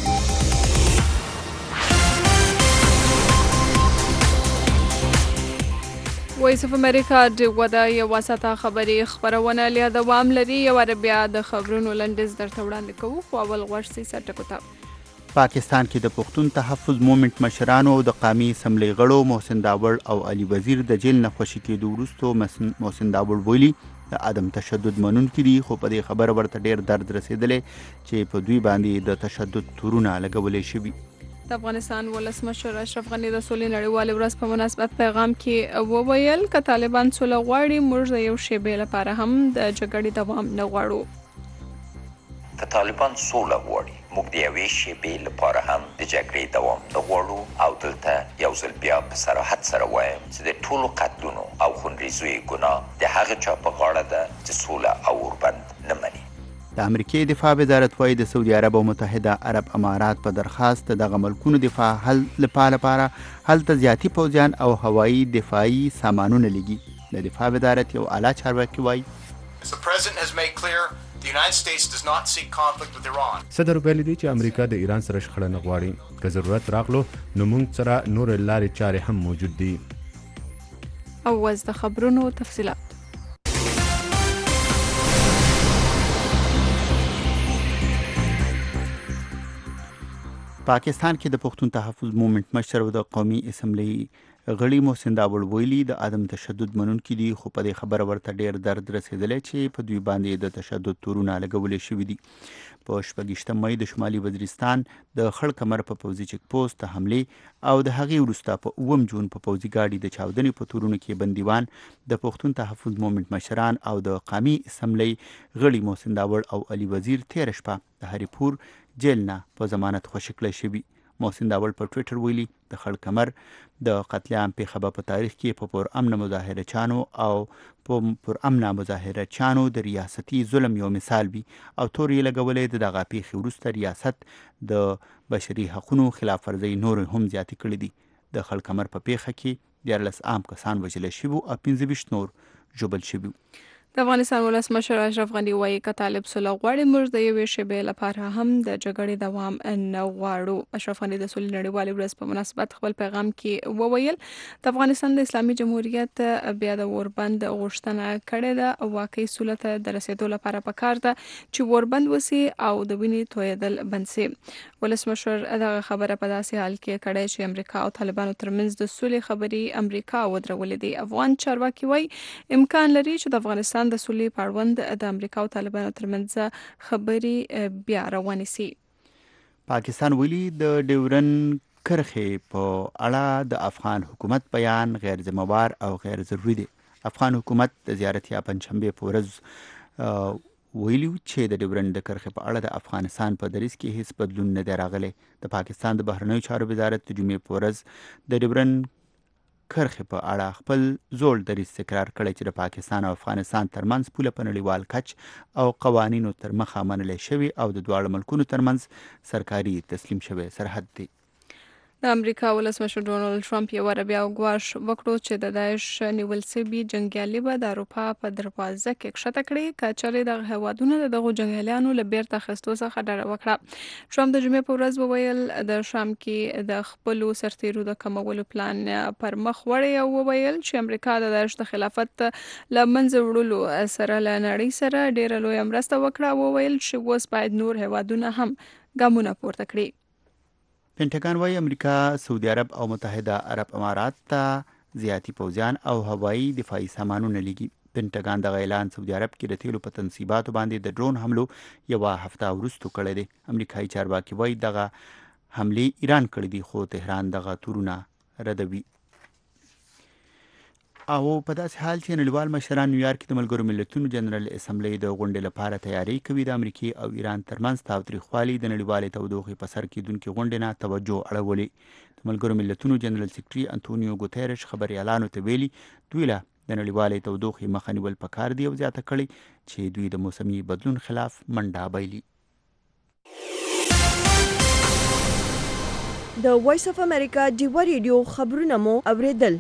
وایس اف امریکا ډیو د یو ساته خبري خبرونه لیا دوام لري. یو بیا د خبرونو لنډیز درته وړاندې کوو خو اول غوښ سي سټکو ته. پاکستان کې د پښتون تحفظ مومنت مشرانو او د قومي اسمبلی غړو محسن داوړ او علي وزیر د جیل نه خوشي کېدو وروسته محسن داوړ ویلي د عدم تشدد منونکي دي خو په دې خبره ورته ډیر درد رسېدلی چې په دوی باندې د تشدد تورونه لګولی شوي. د افغانستان ولسمشر اشرف غني د سولې نړیوالې ورځ په مناسبت پیغام کې وویل که طالبان سوله غواړي موږ د یو شیبې لپاره هم د جګړې دوام نه غواړو. که طالبان سوله غواړي موږ د یوې شیبې لپاره هم د جګړې دوام نه غواړو او دلته یو ځل بیا په صراحت سره وایم چې د ټولو قتلونو او خونریزیو ګناه د هغه چا په غاړه ده چې سوله او اوربند نه مني. د امریکای دفاع وزارت وايي د سعودي عرب او متحده عرب امارات په درخواست دغه ملکونو دفاع حل لپاره هلته زیاتی پوځیان او هوایي دفاعي سامانونه لګي. د دفاع وزارت یو اعلی چارواکي وايي صدر ویلي دی چې امریکا د ایران سره شخړه نه غواړي. که ضرورت راغلو نو موږ سره نور لارې چارې هم موجود دي. او اوس د خبرونو تفصیلات. پاکستان کې د پښتون تحفظ مومنت مشر او د قومي اسمبلی غړي محسن داوړ ویلي د عدم تشدد منونکي دي خو په دې خبره ورته ډیر درد رسېدلی چې په دوی باندې د تشدد تورونه لګولی شوي دي. په شپږیشتم مۍ د شمالي وزیرستان د خړ کمر په پوځي چک پوسټ حملې او د هغې وروسته په اووم جون په پوځي ګاډي د چاودنې په تورونو کې بندیوان د پښتون تحفظ مومنت مشران او د قومي اسمبلی غړي محسن داوړ او علي وزیر تېره شپه د هریپور جیل نه په ضمانت خوشي کړی شوي. محسن داوړ په ټویټر ویلي د خړ کمر د قتل عام پیښه په تاریخ کې په پر امن مظاهره چانو او په پر امن مظاهره چانو د ریاستي ظلم یو مثال وي او تور یې لګولې د دغه پیښې وروسته ریاست د بشري حقوقو خلاف ورزي نور هم زیاتې کړې دي. د خړ کمر په پیښه کې دیارلس عام کسان وژل شوي او پنځه ویشت نور ژوبل شوي. د افغانستان ولسمشر اشرف غني وایي که طالب سوله غواړي موږ د یوې شیبې لپاره هم د جګړې دوام نه غواړو. اشرف غني د سولې نړیوالې ورځ په مناسبت خپل پیغام کې وویل د افغانستان د اسلامي جمهوریت بیا د اوربند غوښتنه کړې ده او واقعي سوله ته د رسېدو لپاره پکار ده چې اوربند وسي او د وینې تویدل بند سي. ولسمشر دغه خبره په داسې حال کې کړې چې امریکا او طالبانو ترمنځ د سولې خبرې امریکا ودرولې دي. افغان چارواکي وایي امکان لري چې د افغانستان د سولې په اړوند د امریکا او طالبانو ترمنځ خبرې بیا روانې سي. پاکستان ویلي د ډیورن کرښې په اړه د افغان حکومت بیان غیر ذمہوار او غیر ضروري دی. افغان حکومت د زیارت یا پنځشنبه په ورځ ویلي چې د ډیورن د کرښې په اړه د افغانستان په دریځ کې هیڅ بدلون نه دی راغلی. د پاکستان د بهرنیو چارو وزارت د جمعې په ورځ د ډیورن کرښې په اړه خپل زوړ دریځ تکرار کړی چې د پاکستان او افغانستان ترمنځ پوله په نړیوال کچ او قوانینو تر مخه منلی شوي او د دواړو ملکونو ترمنځ سرکاري تسلیم شوی سرحد دی. د امریکا ولسمشر ډونالد ټرمپ یو بیا غواړ وکړو چې د داعش نیول شوي جنګیالي به د اروپا په دروازه کې کښته کړي که چېرې دغه هیوادونه د دغو جنګیالیانو له بیرته اخیستو څخه ډډه وکړه. ټرمپ د جمعې په ورځ وویل د شام کې د خپلو سرتیرو د کمولو پلان پر مخ وړی او وویل چې امریکا د داعش د خلافت له منځه وړلو سره له نړۍ سره ډېره لویه مرسته وکړه. وویل چې اوس باید نور هیوادونه هم ګامونه پورته کړي. پینټاګان وايي امریکا سعودي عرب او متحده عرب امارات ته زیاتی پوځیان او هوایي دفاعي سامانونه لګي. پینټاګان د اعلان سعودي عرب کې د تیلو په تنصیباتو باندې د ډرون حملو یوه هفته وروسته کړی دی. امریکایي چارواکي وايي دغه حملې ایران کړې دي خو تهران دغه تورونه ردوي. او په داسې حال چې نړیوال مشران نیویارک کې د ملګرو ملتونو جنرال اسمبلی د غونډې لپاره تیاری کوي، د امریکا او ایران ترمنځ تاوتریخوالي د نړیوالې تودوخې په سر کېدونکې غونډې نه توجه اړولې. د ملګرو ملتونو جنرال سکرټري انټونیو ګوتيرش خبريالانو ته ویلي دوی له د نړیوالې تودوخې مخه نیول پکار دی او زیاته کړې چې دوی د موسمي بدلون خلاف منډه بایلي. د وایس اف امریکا ډیوا ریډیو خبرونه مو اوریدل.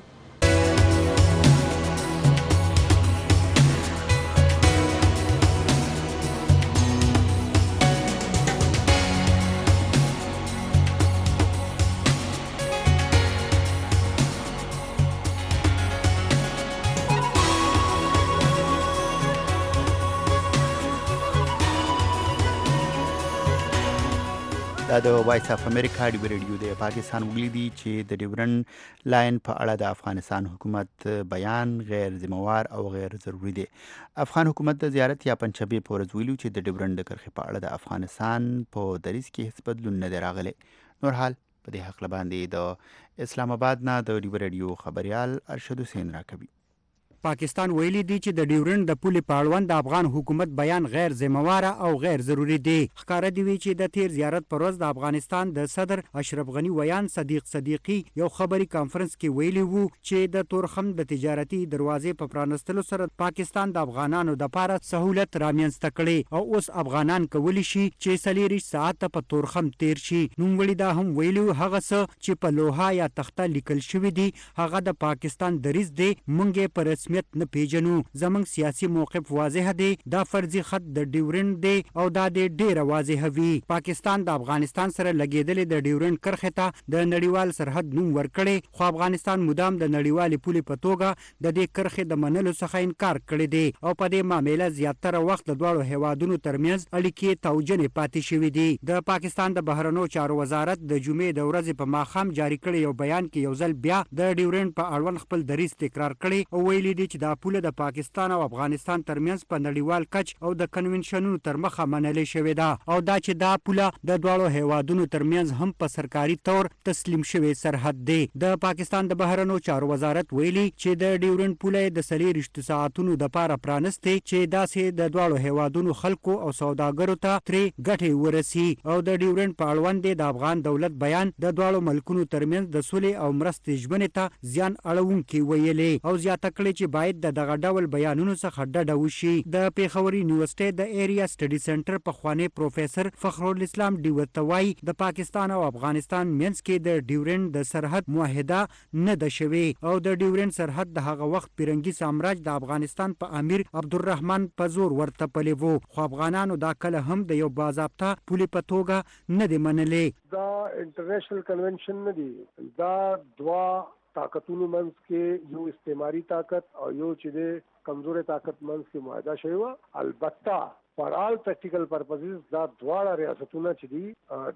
دا د وایس اف امریکا ډیوا ریډیو د پاکستان وګړي دي چې د ډیورنډ لاین په اړه د افغانستان حکومت بیان غیر ذمہوار او غیر ضروری دی. افغان حکومت د زیارت یا پنځشنبه په ورځ ویلو چې د ډیورنډ د کرښې په اړه د افغانستان په دریځ کې هیڅ بدلون نه دی راغلی. نور حال په دې حق باندې د اسلام آباد نه د ډیوا ریډیو خبريال ارشد حسین راکوي. پاکستان ویلي دی چې د ډیورنډ د پولې په اړوند د افغان حکومت بیان غیر ذمہوار او غیر ضروری دی. ښکاره دی وی چې د تیر زیارت پر ورځ د افغانستان د صدر اشرف غنی ویان صدیق صدیقی یو خبري کانفرنس کې ویلي وو چې د تورخم د تجارتي دروازې په پرانستلو سره پاکستان د افغانانو د لپاره سہولت رامنځته کړي او اوس افغانان کولی شي چې سلیریش ساعت په تورخم تیر شي. نوموړي دا هم ویلي هغه څه چې په لوها یا تخته لیکل شوی دی هغه د پاکستان دریځ دی، مونږ په رسمي نه پیژنو، زمنګ سیاسي موقف واضح دی، دا فرضي خط د ډیورنډ دی او دا د ډیره واضح وی. پاکستان د افغانستان سره لګیدلې د ډیورنډ کرښې ته د نړیوال سرحد نوم ورکړي، خو افغانستان مدام د نړیوال پولې په توګه د دې کرښې د منلو څخه انکار کړی دی او په دې معاملې زیاتره وخت د دواړو هیوادونو ترمنځ اړیکې توجنې پاتې شوې دي. د پاکستان د بهرنیو چارو وزارت د جمعې د ورځې په ماښام جاری کړی یو بیان کې یو ځل بیا د ډیورنډ په اړوند خپل دریځ تکرار کړی او ویلي دی چې دا پوله د پاکستان او افغانستان ترمنځ په نړیوال کچ او د کنونشنونو تر مخه منلې شوې ده او دا چې دا پوله د دواړو هیوادونو ترمنځ هم په سرکاري تور تسلیم شوی سرحد دی. د پاکستان د بهرنیو چارو وزارت ویلي چې د ډیورنډ پوله د څلېرویشت ساعتونو د پاره پرانستې چې داسې د دواړو هیوادونو خلکو او سوداګرو ته ترې ګټې ورسي او د ډیورنډ په اړوند د افغان دولت بیان د دواړو ملکونو ترمنځ د سولې او مرستې ژمنې ته زیان اړونکي ویلې او زیاته کړې چې باید د دغه ډول بیانونو څخه ډډه وشي. د پیښور یونیورسيټي د ایریا سټډي سنټر په خوانی پروفیسور فخرالاسلام ډیوتوای د پاکستان او افغانستان منځ کې د ډیورنډ د سرحد معاهده نه ده شوې او د ډیورنډ سرحد د هغه وخت پیرنګي سامراج د افغانستان په امیر عبدالرحمن په زور ورته پلی وو، خو افغانانو دا کله هم د یو باضابطه پولې په توګه نه دی منلې. دا انټرنیشنل کنونشن نه دی، دا دوا طاقتونو منځ کې یو استعماري طاقت او یو چې د کمزوري طاقت منځ کې معاهده شوی و. البته فار آل پریکټیکل پرپزز دا دواړه ریاستونه چې دي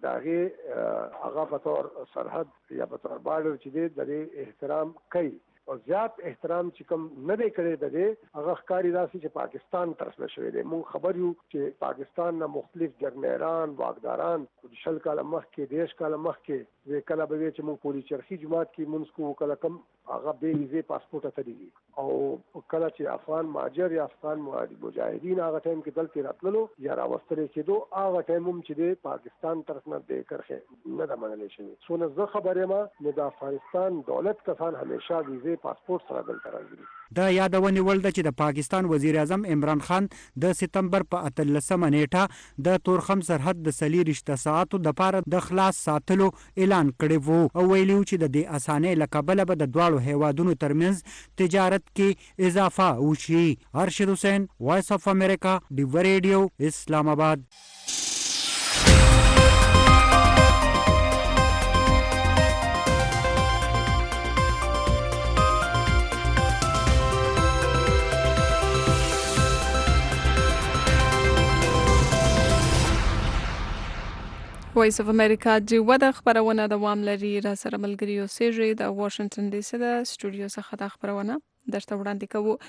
داغه هغه په تور سرحد یا په تور بارډر چې دي د احترام کوي او زیات احترام چې کوم نه دی کړی د دې هغه ښکاری راسي چې پاکستان طرف نه شوی دی. مونږ خبر یو چې پاکستان نه مختلف جرنیران واقداران شل کاله مخکې دیش کاله مخکې کله به چې مونږ پولیس چرخي جماعت کې مونږ کو کله کم هغه به ویزه پاسپورت ته دی او کله چې افغان مهاجر یا افغان مجاهدین هغه ټایم کې دلته راتللو یا راوستل کېدو هغه ټایم هم چې د پاکستان طرف نه د کرخه نه د منل شي. څونه زه خبره ما نو د افغانستان دولت کسان همیشه ویزه پاسپورت سره دلته راځي. د یادونې ول ده چې د پاکستان وزیر اعظم عمران خان د سپتمبر په اتلسمه نیټه د تورخم سرحد د څلېرویشت ساعتو د پاره د خلاص ساتلو اعلان کړی وو او ویلي چې د دې اسانۍ له کبله به د دواړو هیوادونو ترمنځ تجارت کې اضافه وشي. ارشد حسین، وایس اف امریکا، ډیوا ریډیو، اسلام آباد. وایس اف امریکا ډیوا د خبرونه دوام لري. را سره ملګری اوسېږي د واشنگټن ډي سي د سټوډیو څخه د خبرونه درته وړاندې کوو.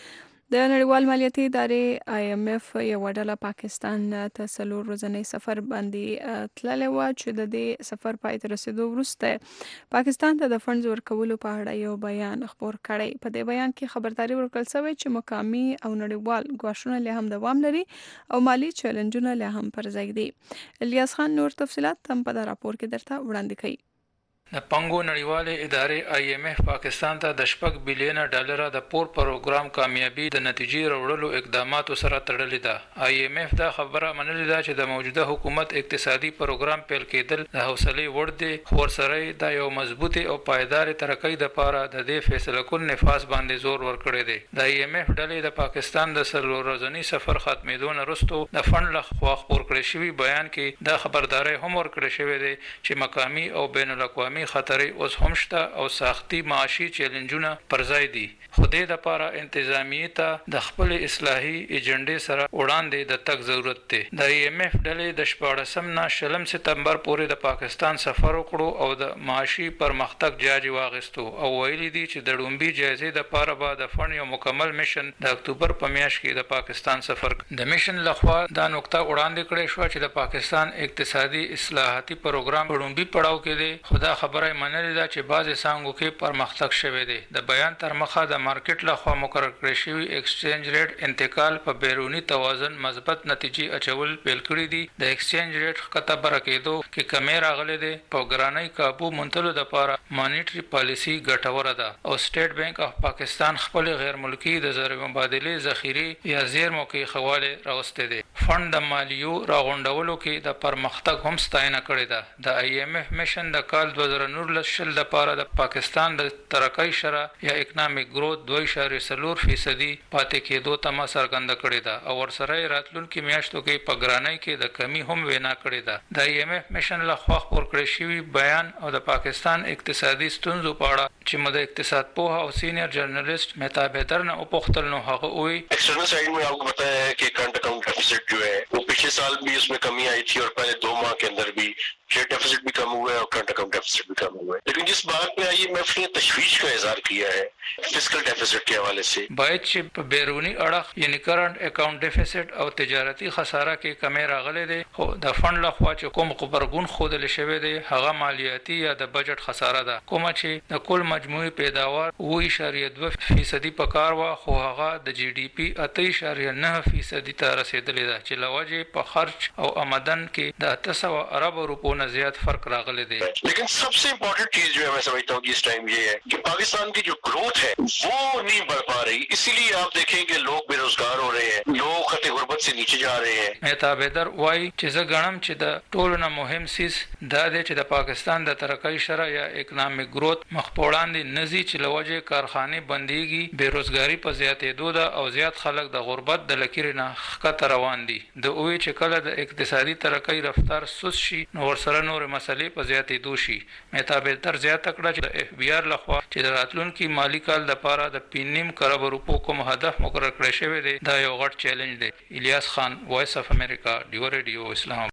د نړیوال مالیاتي ادارې آی ایم اف یو ډله پاکستان ته څلور ورځنی سفر باندې تللی وه چې د دې سفر پای ته رسېدو وروسته پاکستان ته د فنډز ورکولو په اړه یو بیان خپور کړی. په دې بیان کې خبرداري ورکړل شوې چې مقامي او نړیوال ګواښونه لا هم دوام لري او مالی چیلنجونه لا هم پر ځای دي. الیاس خان نور تفصیلات هم په دا راپور کې درته وړاندې کوي. د پنګو نړیوالې ادارې آی ایم اف پاکستان ته د شپږ بلین ډالر د پور پروګرام کامیابی د نتیجې راوړلو اقداماتو سره تړلې ده. آی ایم اف دا خبره منلې ده چې د موجوده حکومت اقتصادي پروګرام پیل کېدل د حوصلې وړ دی، خو ورسره دا یو مضبوطه او پایدار ترقۍ لپاره د دې فیصله کول نفاذ باندې زور ورکړی دی. د آی ایم اف ډلې د پاکستان د څلور ورځني سفر ختمېدو نه وروسته د فنډ لخوا خپور کړی شوی بیان کې دا خبرداري هم ورکړی شوې ده چې مقامي او بین الاقوامي خطرې اوس هم شته او ساختي معاشي چیلنجونه پر ځای دي. خو دې لپاره انتظامیه ته د خپل اصلاحي ایجنډې سره وړاندې د تک ضرورت دی. د ای ایم اف ډلې د شپاړسم نه شلم سپتمبر پورې د پاکستان سفر وکړو او د معاشي پرمختګ جاج واغستو او ویلي دي چې د ډومبي جایزې د پاره به د فنډ یو مکمل میشن د اکتوبر په میاشت کې د پاکستان سفر د میشن لخوا دا نقطه وړاندې کړې شو چې د پاکستان اقتصادي اصلاحاتي پروګرام په ډومبي پړاو کې دی. خدا خبره منلې ده چې بعضې څانګو کې پرمختګ شوی دی. د بیان تر مخه د مارکیټ لخوا مقرر کړی شوی ایکسچینج ریټ انتقال په بیرونی توازن مثبت نتیجې اچول پیل کړي دي. د ایکسچینج ریټ ښکته بره کېدو کې کمې راغلې دی. په ګرانۍ کابو منتلو دپاره مانیټري پالیسي ګټوره ده او سټیټ بانک اف پاکستان خپل غیر ملکي د زر مبادلې ذخیرې یا زیرمو کې خواله راوسته دي. فنډ د مالیو راغونډولو کې د پرمختګ هم ستاینه کړې ده. د ای ایم اف میشن د کال دوه زره نولس شل لپاره د پاکستان د ترقۍ شرح یا اکنامک گروث دوه اعشاریه څلور فیصدي پاتې کېدو تمه څرګنده کړې ده او ورسره راتلونکي میاشتو کې په ګرانۍ کې د کمی هم وینا کړې ده. د ای ایم اف میشن لخوا خپور کړی شوی بیان او د پاکستان اقتصادي ستونزو په اړه چې مو د اقتصاد پوه او سینئر جرنالست مهتاب حیدر نه وپوښتل نو هغه وایي external side में आपको पता है कि करंट अकाउंट डेफिसिट जो है वो पिछले साल भी उसमें कमी आई थी और पहले दो माह के अंदर भी ट्रेड डेफिसिट भी कम हुआ है और करंट अकाउंट डेफिसिट भी कम हुआ है. लेकिन जिस बात में आई एम एफ ने तशवीश का इजहार किया है फिस्कल डेफिसिट के हवाले से باید چې په بیرونی اړخ یعنی کرنٹ اکاؤنٹ ډیفیسټ او تجارتی خساره کې کمی راغلی دی. خو د فنډ لخوا چې کوم خبرګون ښودل شوی دی هغه مالیاتي یا د بجټ خساره ده کومه چې د کل مجموعي پیداوار اوه اعشاریه دوه فیصدي په کار وه خو هغه د جی ډي پی اته اعشاریه نه فیصدي ته رسېدلې ده چې له وجې په خرچ او آمدن کې د اته سوه ارب روپو نه زیات فرق راغلی دی. लेकिन सबसे इम्पोर्टेंट चीज जो है मैं समझता हूँ कि इस टाइम ये है कि पाकिस्तान की जो ग्रोथ है वो नहीं बढ़ पा रही. इसीलिए आप देखें कि लोग बेरोजगार हो रहे हैं, लोग खते गुर्बत से नीचे जा रहे हैं. مهتاب حیدر وایي چې زه ګڼم چې د ټولو نه مهم سیس دا دی چې د پاکستان د ترقۍ شرح یا اکنامک گروث مخ په وړاندې نه ځي چې له وجې کارخانې بندېږي، بېروزګاري په زیاتېدو ده او زیات خلک د غربت د لکیرې نه ښکته روان دي. د اووی چې کله د اقتصادي ترقۍ رفتار سست شي نو ورسره نورې مسلې په زیاتېدو شي. مهتاب حیدر زیاته کړه چې د اف بي آر لخوا چې د راتلونکي مالي کال دپاره د پنځه کروڑ روپو کوم هدف مقرر کړی شوی دی دا یو غټ چیلنج دی. الیاس خان، وایس اف امریکا، ډیو ریډیو، اسلام.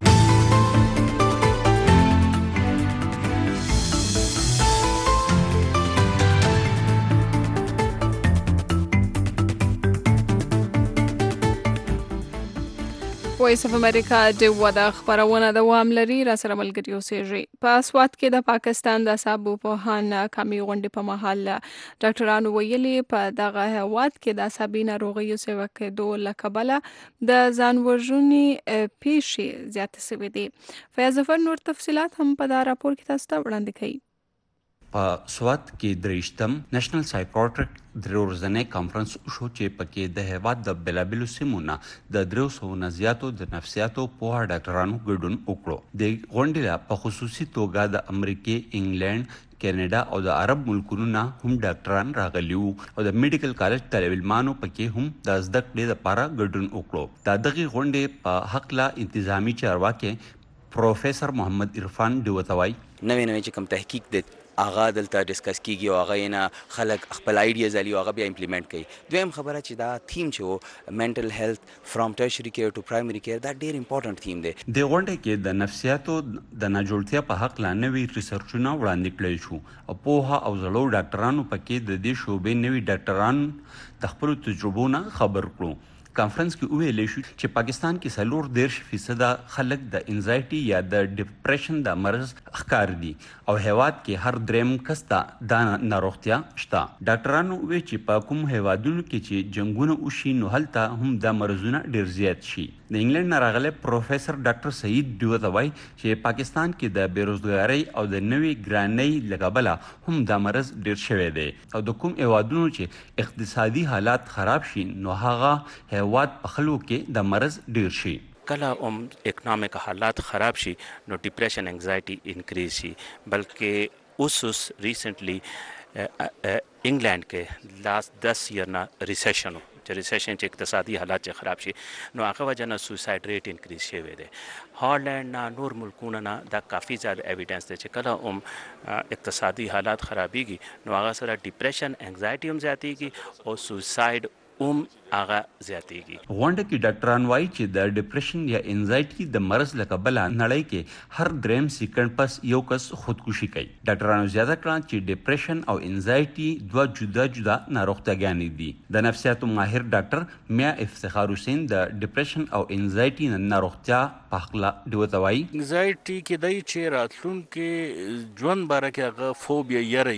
وایس اف امریکا د ودا خبرونه دوام لري. را سره ملګری اوسېږي. په اسوات کې د پاکستان د اعصابو پوهان کمی غونډې په مهال ډاکټرانو ویلي په دغه هیواد کې د اعصابي ناروغیو سیوا کېدو له کبله د ځان وژنې پیښې زیاتې شوې دي. فیاض ظفر نور تفصیلات هم په دا راپور کې تاسو ته وړاندې کوي. په سوات کې درېشتم نېشنل سایکاټریک درورزنې کانفرنس شو چې پکې د هیواد د بلابلو سیمونه د درو سو نه زیاتو د نفسیاتو په ډاکټرانو ګډون وکړو. د غونډې په خصوصي توګه د امریکای، انګلند، کینیډا او د عرب ملکونو نه هم ډاکټران راغلي وو او د میډیکل کالج طالب علمانو پکې هم د زده کړې لپاره ګډون وکړو. د دغه غونډې په حق لا انتظامی چارواکي پروفیسور محمد عرفان ډیوتوای نوې نوې چې کوم تحقیق د هغه دلته ډسکس کیږي او هغه نه خلک خپل آیډیاز علي او هغه بیا امپلیمنٹ کوي. دویم خبره چې دا تھیم چې و منټل هیلث فرام ټرشري کیر ټو پرایمري کیر دا ډیر امپورټنٹ تھیم دی. د غونډې کې د نفسیاتو د ناجوړتیا په حق لا نوي ریسرچونه وړاندې کړل شو او پوهه او زړو ډاکټرانو پکې د دې شوبې نوي ډاکټران د خپل تجربو نه خبر کړو. کانفرنس کې ویل شو چې پاکستان کې سلور دیرش فیصد خلک د انزایټي یا د ډیپریشن د مرض ښکار دي او هیواد کې هر دریم کس ته دا ناروغتیا شته. ډاکټرانو وی چې په کوم هیوادونو کې چې جنگونه وشي نو هلته هم د مرزونه ډیر زیات شي. د انګلند نه راغلی پروفیسور ډاکټر سعید ډیوته وایي چې پاکستان کې د بیروزګارۍ او د نوي ګرانۍ له کبله هم دا مرض ډیر شوی دی او د کوم هیوادونو چې اقتصادي حالات خراب شي نو هغه هیواد په خلکو کې د مرض ډیر شي. کله هم اکنامک حالات خراب شي نو ډیپریشن انگزایټي انکریز شي. بلکې اوس اوس ریسنټلی انګلند کې لاست دس ایئر نه ریسیشن چې ریسیشن چې اقتصادي حالات چې خراب شي نو هغه وجه نه سوسایډ ریټ انکریز شوی دی. هالند نه نور ملکونه نه دا کافي زیات ایویډنس دی چې کله هم اقتصادي حالات خرابېږي نو هغه سره ډیپریشن انگزایټي هم زیاتېږي او سوسایډ اوم هغه زیاتېږي. غونډه کې ډاکټران وایي چې د ډیپریشن یا انزایټي د مرض له کبله نړۍ کې هر دریم سیکنډ پس یو کس خودکشي کوي. ډاکټرانو زیاته کړه چې ډیپریشن او انزایټي دوه جدا جدا ناروغتیاګانې دي. د نفسیاتو ماهر ډاکټر میا افتخار حسین د ډیپریشن او انزایټي ناروغتیا په حق ډیوته وایي. انزایټي کې دی چې راتلونکي ژوند باره کې هغه فوبیا یری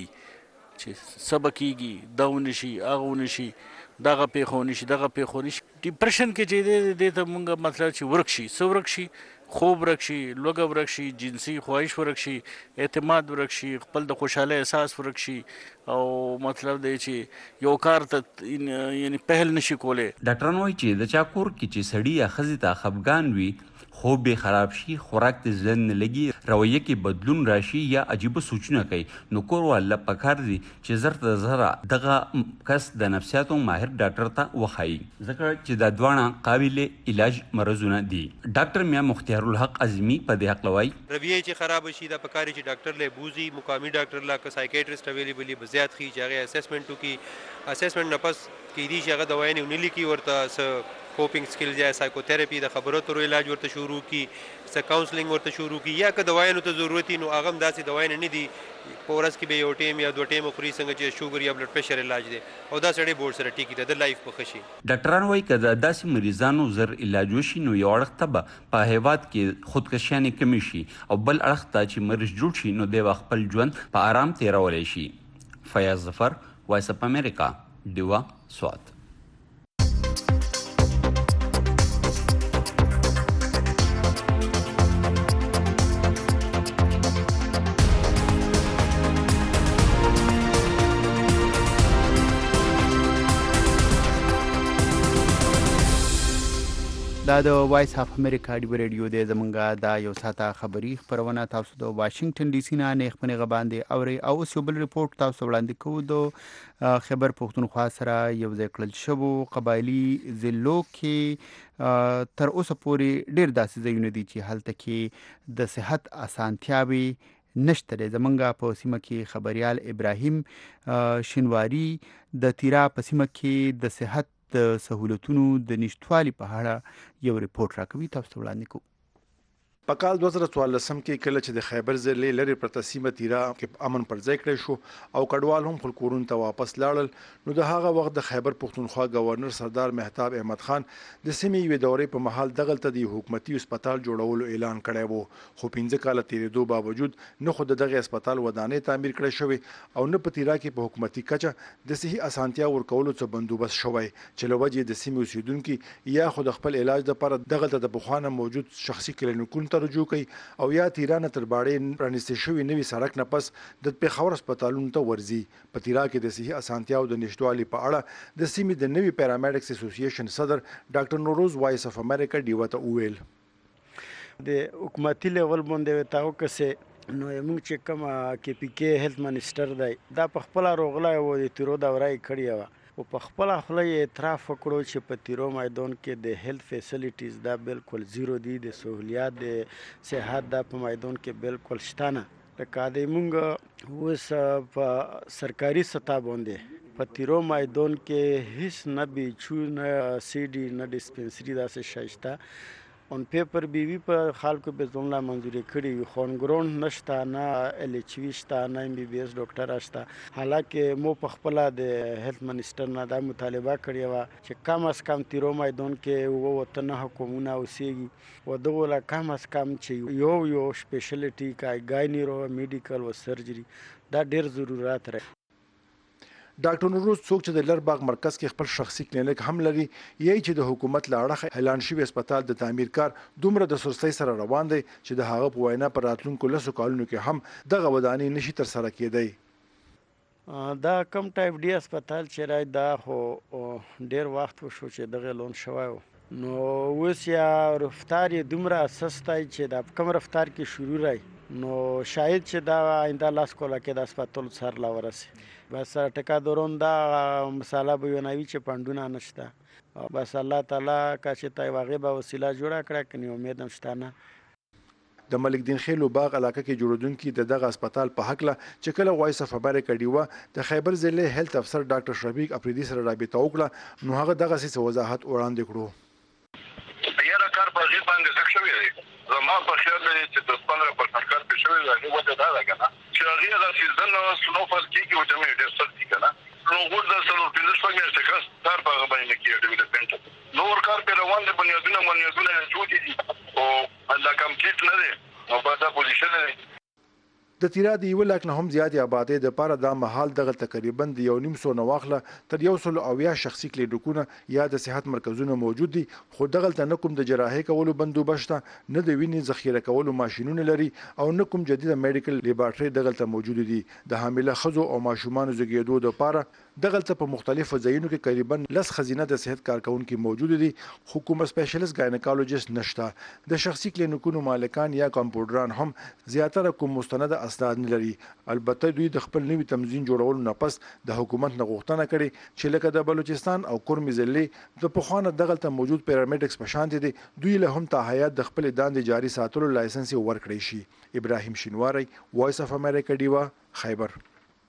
چې سبا کېږي دا ونشي هغه ونشي دغه پیښونه شي دغه پیښونه شي. ډیپریشن کې چې د ته مونږ مطلب چې ورک شي څه ورک شي خوب ورک شي لوګه ورک شي جنسي خواهش ورک شي اعتماد ورک شي خپل د خوشاله احساس ورک شي او مطلب دی چې یو کار ته یعنی پهل نشي کوله. ډاکټران وایي چې د چا کور کې چې سړی یا ښځې ته خفګان وي خوب به خراب شي خوراک ته ځن نه لګي رویه کې بدلون راشي یا عجیب سوچونه کوي نو کور والا پکار دي چې زر ته زره دغه کس د نفسیاتو ماهر ډاکټر ته وخایي ځکه چې دا دواړه قابل علاج مرزونه دي. ډاکټر میا مختار الحق عظمی په دې حق لوي رویه چې خراب شي د پکاري چې ډاکټر له بوزي مقامی ډاکټر لا که سایکیټریست اویلیبل به زیات خي چې هغه اسسمنت وکي اسسمنت نه پس کې دي چې هغه دوايي نه لیکي ورته س کوپینګ سکلز یا سایکوتراپي د خبرو تر علاج ورته شروع کی س کاونسلینګ ورته شروع کی یا که دوايانو ته ضرورت نو هغه هم داسې دوايي نه دي پورس کې به یو ټیم یا دوه ټیم خوري څنګه چې شوګر یا بلډ پريشر علاج دي او دا سړی بورډ سره ټیکی ده د لایف په خشي. ډاکټران وایي کله داسې مریضانو زر علاج وشي نو یو اړخ ته په هیواد کې خودکشیانې کمی شي او بل اړخ ته چې مریض جوړ شي نو د خپل ژوند په آرام تیرولای شي. فیاض ظفر وایس اف امریکا ډیوا سوات. دا د وایس اف امریکا دی ریډیو دی زمونږه دا یو ساته خبری خبرونه تاسو د واشنگټن ډي سي نه نه خپل غباندې اوري او یو بل ریپورت تاسو وړاندې کوو د خبر پښتونخوا سره یو ځای کړل شوو قبایلی ضلعو کې تر اوسه پورې ډیر داسې ځایونه دي چې هلته کې د صحت اسانتیاوي نشته. زمونږه په سیمه کې خبريال ابراهیم شینواری د تیرا په سیمه کې د صحت د سہولتونو د نشټوالي په اړه یو ریپورت راکوي تاسو وړاندې کوو. په کال دوه زره څوارلسم کې کله چې د خیبر ضلع لري پرته سیمه تیرا کې امن پر ځای کړی شو او کډوال هم خپل کورونو ته واپس لاړل نو د هغه وخت د خیبر پښتونخوا گورنر سردار مهتاب احمد خان د سیمې یوې دورې په محل دغلته د حکومتي هسپتال جوړولو اعلان کړی وو خو پنځه کاله تیرېدو باوجود نه خو دغه هسپتال ودانۍ تعمیر کړی شوی او نه په تیرا کې په حکومتي کچه د صحي اسانتیا ورکولو څخه بندوبست شوی چې لوجه د سیمې اوسیدونکو یا خو د خپل علاج لپاره دغلته د بخوانه موجود شخصي کلینیکونو رجوع کوي او یا تیرانه تر باړې پرانیستي شوی نوی سړک نه پس د پیښور هسپتالونو ته ورځي. په تیرا کې د صحي اسانتیاو د نشټوالي په اړه د سیمې د نوی پیرامیډکس اسوسییشن صدر ډاکټر نوروز وایس اف امریکا ډیوته وویل د حکومتي لیول باندې تاو کسه نو موږ چې کوم کې پی کې هیلث منسٹر دی دا په خپل روغلای و د تیرو دورای کړی و او په خپل خپل اعتراف وکړو چې په تیرو میدان کې د هیلث فیسیلیټیز دا بالکل زیرو دي د سہولیات د صحت دا په میدان کې بالکل شته نه لکه د مونږ اوس په سرکاري سطح باندې په تیرو میدان کې هیڅ نه بیچو نه سی ډي نه ډسپنسري داسې شی شته اون پیپر بی وی په خلکو به ځمله منظوري کړي خو اون ګراوند نشته نه ال ایچ وي شته نه ایم بي بي اس ډاکټر شته حالکه مو په خپل د هیلث منسټر نه دا مطالبه کړې و چې کم از کم تیرو میدان کې وو وطن حکومتونه اوسېږي و دغه لا کم از کم چې یو یو سپیشلیټي کای ګاینیرو میډیکل او سرجری دا ډیر ضرورت لري. ډاکټر نوروز څوک چې د لرباغ مرکز کې خپل شخصي کلینیک هم لري یی چې د حکومت له اړخه اعلان شوی هسپتال د تعمیر کار دومره د سستۍ سره روان دی چې د هغه په وینا پر راتلونکو لسو کالونو کې هم دغه ودانۍ نشي تر سره کېدی. دا کم ټایپ ډي هسپتال چې راځي دا خو ډیر وخت وشو چې دغه لون شوی نو اوس یا رفتار یې دومره سستای چې د کم رفتار کې شروع راځي نو شاید چې دا آینده لاس کوله کې د هسپتال سر لا ورسي بس ټکا دورون دا مساله بیانوي چې پندونه نشته بس الله تعالی کا چې تای واغې به وسیله جوړه کړه کني امید هم شته نه. د ملک دین خیلو باغ علاقه کې جوړیدونکو د دغه هسپتال په حق له چې کله وایس اف امریکا ډیوه د خیبر ضلع هیلث افسر ډاکټر شفیق افریدي سره رابطه وکړه نو هغه دغه څه وضاحت وړاندې کړو. یاره کار په غیر باندې څه شوی دی زما په خیال دی چې د پندرہ پرسنټ کار په شوی دی نو وجه دا ده کنه چې هغه د سیزن سنوفر کې او جمع ډیر څه دي کنه نو ګور د سلو په دې څنګه چې کار کار په باندې کې ډیولپمنٹ نور کار په روان دي بنیادونه بنیادونه جوړ دي او دا کمپلیټ نه دي نو په دا پوزیشن دی. د تیرا د یو لاک نه هم زیاتې آبادۍ د پاره د محل دغه تقریبا د یو نیم سو نواخله تر یو سل او یا شخصي کلینیکونه یا د صحت مرکزونه موجود دي خو دغه ته نه کوم د جراحي کولو بندوبست نه د وینې ذخیره کولو ماشينونه لري او نه کوم جدید میډیکل لیبارټري دغه ته موجود دي. د حامله خزو او ماشومان زګیدو د پاره دغه ته په مختلفو ځایونو کې تقریبا لس خزینه د صحت کارکونکو موجود دي. حکومت سپیشلیست ګاینیکالوجیست نشته. د شخصي کلینیکونو مالکان یا کمپاونډران هم زیاتره کوم مستند اسناد نه لري. البته دوی د خپل نوي تنظیم جوړولو نه پس د حکومت نه غوښتنه کړې چې لکه د بلوچستان او کورمي ضلع د پخوانه دغه ته موجود پیرامډکس په شان دي دوی له هم تاهیات د خپل داندې جاري ساتلو لایسنس ورکړي شي. ابراهیم شینواری وایس اف امریکا ډیوا خیبر.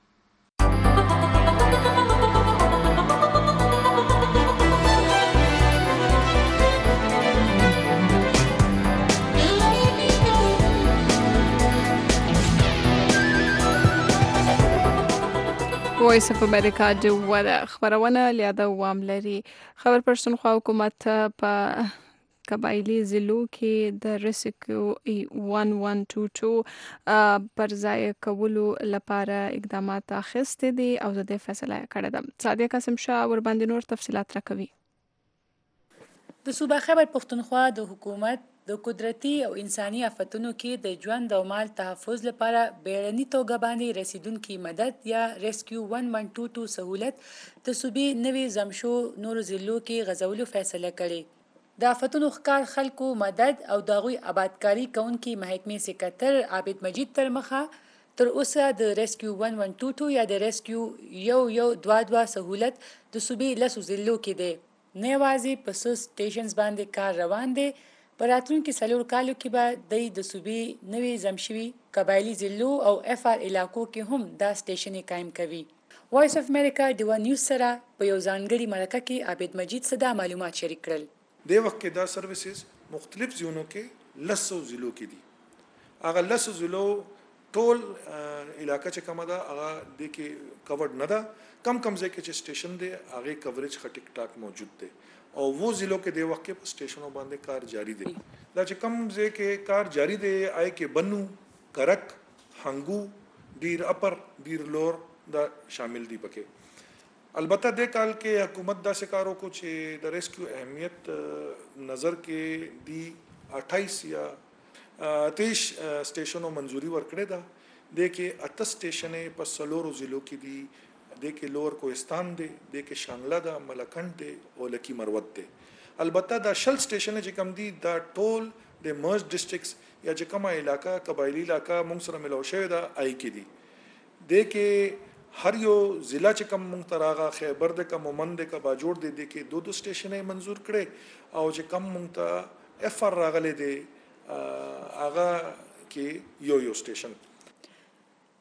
وایس اف امریکا د خبرونه لیاده وام لري. خبر پښتونخوا حکومت په قبایلی ضلعو کې د ریسکیو ون ون ټو ټو پر ځای کولو لپاره اقدامات اخیستي دي او د دې فیصله کړې ده. صادق قاسم شاه ور باندې نور تفصيلات راکوي. د صوبه خیبر پښتونخوا د حکومت د قدرتي او انساني آفتونو کې د ژوند او مال تحفظ لپاره بیړني توګه باندې رسیدونکي مدد یا ریسکیو ون ون ټو ټو سہولت د صوبې نوي زمشو نورو ضلعو کې غځولو فیصله کړې. د آفتونو ښکار خلکو مدد او د هغوی آبادکاري کوونکي محکمې سکرټر عابد مجید تر مخه تر اوسه د ریسکیو ون ون ټو ټو یا د ریسکیو یو یو دوه دوه سہولت د صوبې لسو ضلعو کې دی. نه یوازې په څو سټیشنز باندې کار روان دی، په راتلونکي څلور کالو کې به د د صوبې نوي زمشوي قبایلي ضلعو او اف آر علاقو کې هم دا سټیشنې قایم کوي. وایس اف امریکا ډیوا نیوز سره په یو ځانګړي مرکه کې عابد مجید صدا معلومات شریک کړل. د وخت کې دا سرویسز مختلف ځایونو کې لسو ضلعو کې دي. هغه لسو ضلعو ټول علاقه چې کومه ده هغه د کې کورډ نه ده. کم کم ځای کې چې سټیشن دی هغه کوریج ښه ټیک ټاک موجود دی او وو ضلعو کې د وخت کې په سټیشنو باندې کار جاری دی. دا چې کم ځای کې کار جاری دی آی کې بنو، کرک، هنګو، ډیر اپر، ډیر لور دا شامل دي پکې. البته د کال کې حکومت دا سکارو کو چې د ریسکیو اهمیت نظر کې دی اٹھائیس یا تیش سټیشنو منظوري ورکړې ده. د کې اته سټیشنې په سلورو ضلعو کې دي. د کې لور کوهستان دی، د کې شانګله ده، ملکند دی او لکی مروت دی. البته دا شل سټیشن چې کم دي دا ټول د مرج ډسټرکټس یا چې کومه علاقہ قبایلی علاقہ موږ سره ملو شوی دا آی کې دي. د کې هر یو ضلع چې کم مونږ ته راغه خیبر د کم مومند د کبا جوړ دی د کې دو دو سټیشنې منظور کړي او چې کم مونږ ته اف ار راغله دی هغه کې یو یو سټیشن.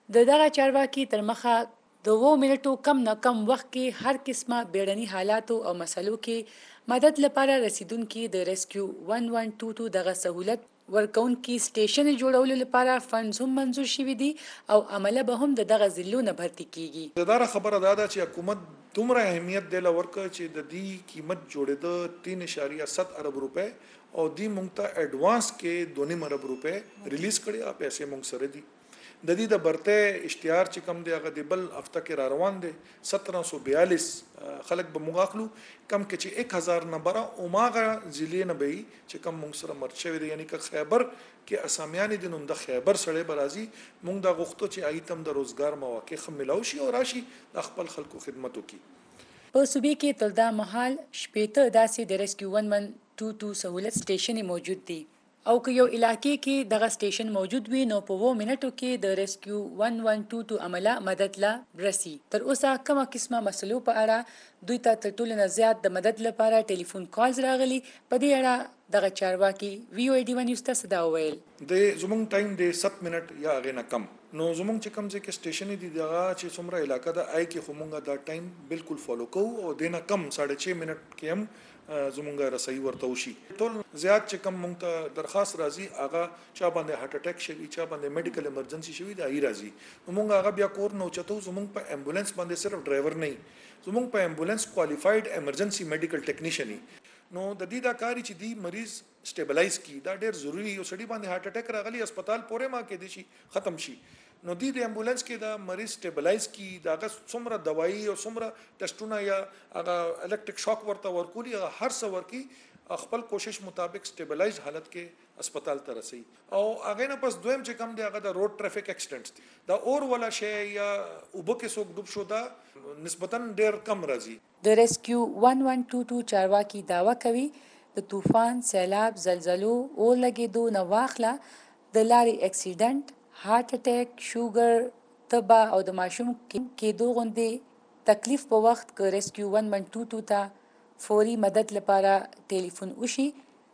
د دغه چارواکي تر مخه د اوو منټو کم نه کم وخت کې هر قسمه بیړني حالاتو او مسلو کې مدد لپاره رسیدونکي د ریسکیو ون ون ټو ټو دغه سهولت ورکونکي سټیشن جوړولو لپاره فنډز هم منظور شوي دي او عمله به هم د دغه ضلعو نه بھرتي کیږي. دا خبره دا ده چې حکومت دومره اهمیت دی لورکه چې د دې قیمت جوړېده تین اشاریه ست ارب روپے او دی مونږ ته ایڈوانس کې دوه نیم ارب روپے ریلیز کړي او پیسې مونږ سره دي. د دې د برته اشتهار چې کم دی هغه د بل هفته کې را روان دی سत्रह सौ बयालीस خلک به موږ اخلو کم کې چې एक हज़ार نمبر او ماغه ضلع نه به چې کم موږ سره مرچوي دي یعنی که خیبر کې اسامیان دي نو د خیبر سره برازي موږ د غوښتو چې ایتم د روزګار مواقع خملو شي او راشي د خپل خلکو خدمت وکړي. په صوبې کې تر دا مهال شپېته داسې د ریسکیو ون ون ټو ټو سهولت سټیشن موجود دي او که یو علاقې کې دغه سټیشن موجود وي نو په اوو منټو کې د ریسکیو ون ون ټو ټو عمله مدد لا رسي. تر اوسه کومه قسمه مسلو په اړه دوی ته تر ټولو نه زیات د مدد لپاره ټلیفون کالز راغلي. په دې اړه دغه چارواکي وی او ای ډي ون نیوز ته صدا وویل د زمونږ ټایم د سات منټ یا هغې نه کم نو زمونږ چې کوم ځای کې سټیشن دي دغه چې څومره علاقه ده آی کې خو مونږ دا ټایم بالکل فالو کوو او دې نه کم ساڑھے چھ منټ کې هم زمونږ رسایي ورته وشي. ټول زیات چې کم مونږ ته درخواست راځي هغه چا باندې هارت اٹیک شوي چا باندې میډیکل ایمرجنسي شوي دا ای راځي نو مونږ هغه بیا کور نه اوچتو. زمونږ په امبولانس باندې صرف ډرایور نه زمونږ په امبولانس کوالیفاید ایمرجنسي میډیکل ټیکنیشن نو د دې دا کاری چې دی مریض سټیبلایز کی دا ډیر ضروری یو سړي باندې هارت اٹیک راغلی هسپتال پورې ما کې دي شي ختم شي نو دی د امبولانس کې دا مریض سټیبلایز کی داغه څومره دوايي او څومره ټیسټونه یا هغه الکتریک شاک ورته ورکولي هر څه ورکی خپل کوشش مطابق سټیبلایز حالت کې هسپتال ته رسي او هغه نه پس دویم چې کم دی هغه د روډ ټریفیک اکسیډنټس دي دا اور ولا شی یا وبو کې څوک ډوب شو دا نسبتا ډیر کم راځي. د ریسکیو ون ون ټو ټو چارواکي داوا کوي د طوفان سیلاب زلزلو او لګېدو نه واخله د لارې اکسیډنټ هارت اٹیک شوګر تبا او د ماشوم کېدو غوندې تکلیف په وخت کې ریسکیو ون ون ټو ټو ته فوري مدد لپاره ټلیفون وشي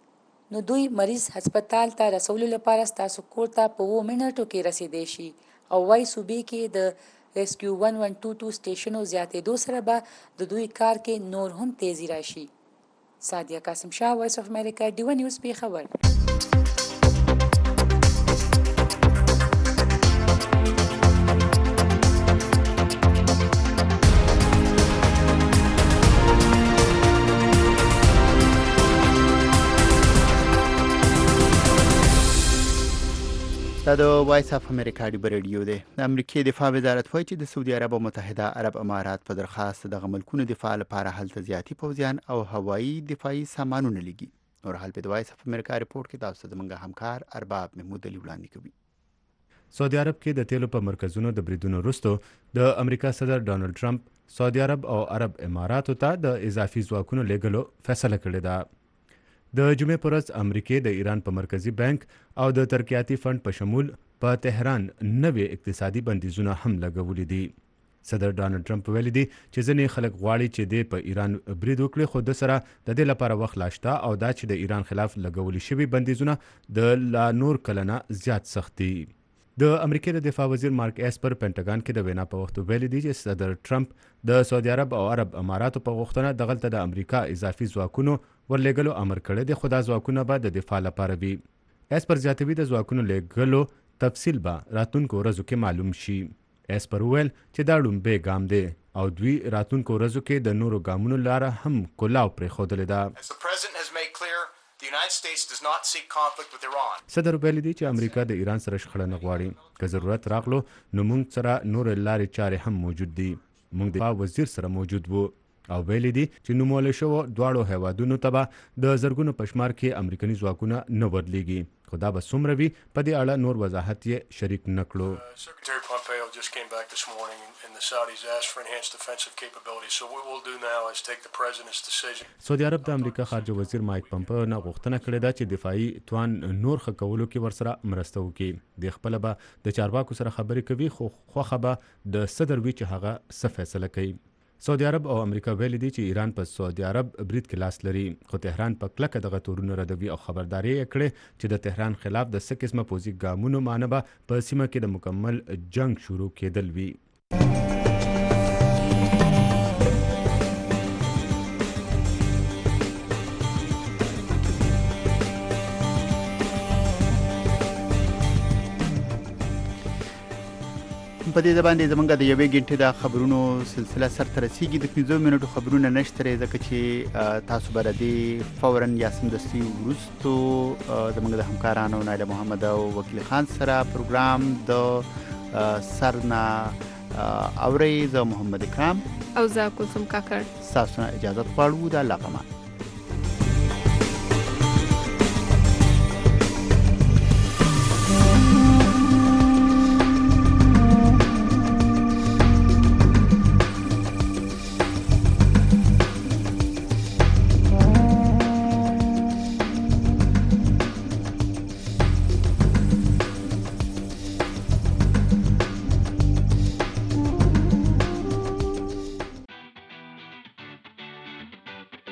نو دوی مریض هسپتال ته رسولو لپاره ستاسو کور ته په اوو منټو کې رسیدای شي او وايي صوبې کې د ریسکیو ون ون ټو ټو سټیشنو زیاتېدو سره به د دوی کار کې نور هم تیزی راشي. سادیه قاسم شاه وایس اف امریکا ډیو نیوز پیښور. دا د وایس اف امریکا ډیو ریډیو دی. د امریکای دفاع وزارت وایي چې د سعودي عرب او متحده عرب امارات په درخواست د ملکونو دفاع لپاره هلته زیاتی پوځیان او هوایي دفاعي سامانونه لګي. نور حال په وایس اف امریکا ریپورت کې تاسو د منګه همکار ارباب محمود علي وړاندې کوي. سعودي عرب کې د تیلو په مرکزونو د بریدونو وروسته د امریکا صدر ډانلډ ټرمپ سعودي عرب او عرب اماراتو ته د اضافي ځواکونو لیږلو فیصله کړې ده. د جمعې پر ورځ امریکای د ایران په مرکزی بانک او د ترقیاتي فند په شمول په تهران نوې اقتصادي بندیزونه هم لګولې دي. صدر ډانلډ ټرمپ ویلي دي چې ځینې خلک غواړي چې د په ایران برید وکړي خو د سره د دې لپاره وخت لاشته او دا چې د ایران خلاف لګولې شوي بندیزونه د لا نور کلنه زیات سخت دي. د امریکای د دفاع وزیر مارک ایسپر پینټاګان کې د وینا په وخت ویلي دي چې صدر ټرمپ د سعودي عرب او عرب اماراتو په غوښتنه دغلته د امریکا اضافي ځواکونو ورلېږلو امر کړی دی خو دا ځواکونه به د دفاع لپاره وي. ایسپر زیاتوي د ځواکونو لېږلو تفصیل به راتلونکو ورځو کې معلوم شي. ایسپر وویل چې دا لومبی ګام دی او دوی راتلونکو ورځو کې د نورو ګامونو لاره هم کلاو پرېښودلې ده. صدر ویلي دی چې امریکا د ایران سره شخړه نه غواړي. که ضرورت راغلو نو موږ سره نور لارې چارې هم موجود دي. موږ د دفاع وزیر سره موجود وو او ویلي دي چې نوموړی شوو دواړو هیوادونو ته به د زرګونو په شمار کې امریکني ځواکونه نه ورلېږي خو دا به څومره وي په دې اړه نور وضاحت یې شریک نه کړو. سعودي عرب د امریکا خارجه وزیر مایک پمپو نه غوښتنه کړې ده چې دفاعي توان نور ښه کولو کې ورسره مرسته وکړي. د خپله به د چارواکو سره خبرې کوي خو خوښه به د صدر وي چې هغه څه فیصله کوي. سعودي عرب او امریکا ویلي دي چې ایران په سعودي عرب برید کې لاس لري، خو تهران په کلکه دغه تورونه ردوي او خبرداري یې کړې چې د تهران خلاف د څه قسمه پوځي ګامونو معنی به په سیمه کې د مکمل جنگ شروع کېدل وي. په دې باندې زمونږ د یوې غنټې د خبرونو سلسله سرته رسیږي. د پنځو منټو خبرونه نشته ځکه چې تاسو به د دې فورا یا سمدستي وروستو زمونږ د همکارانو نایله محمد او وکیل خان سره پروګرام د سرنا اوري. زه محمد اکرام او زه کوسم کاکړ تاسو نه اجازه غواړو. د الله پامان.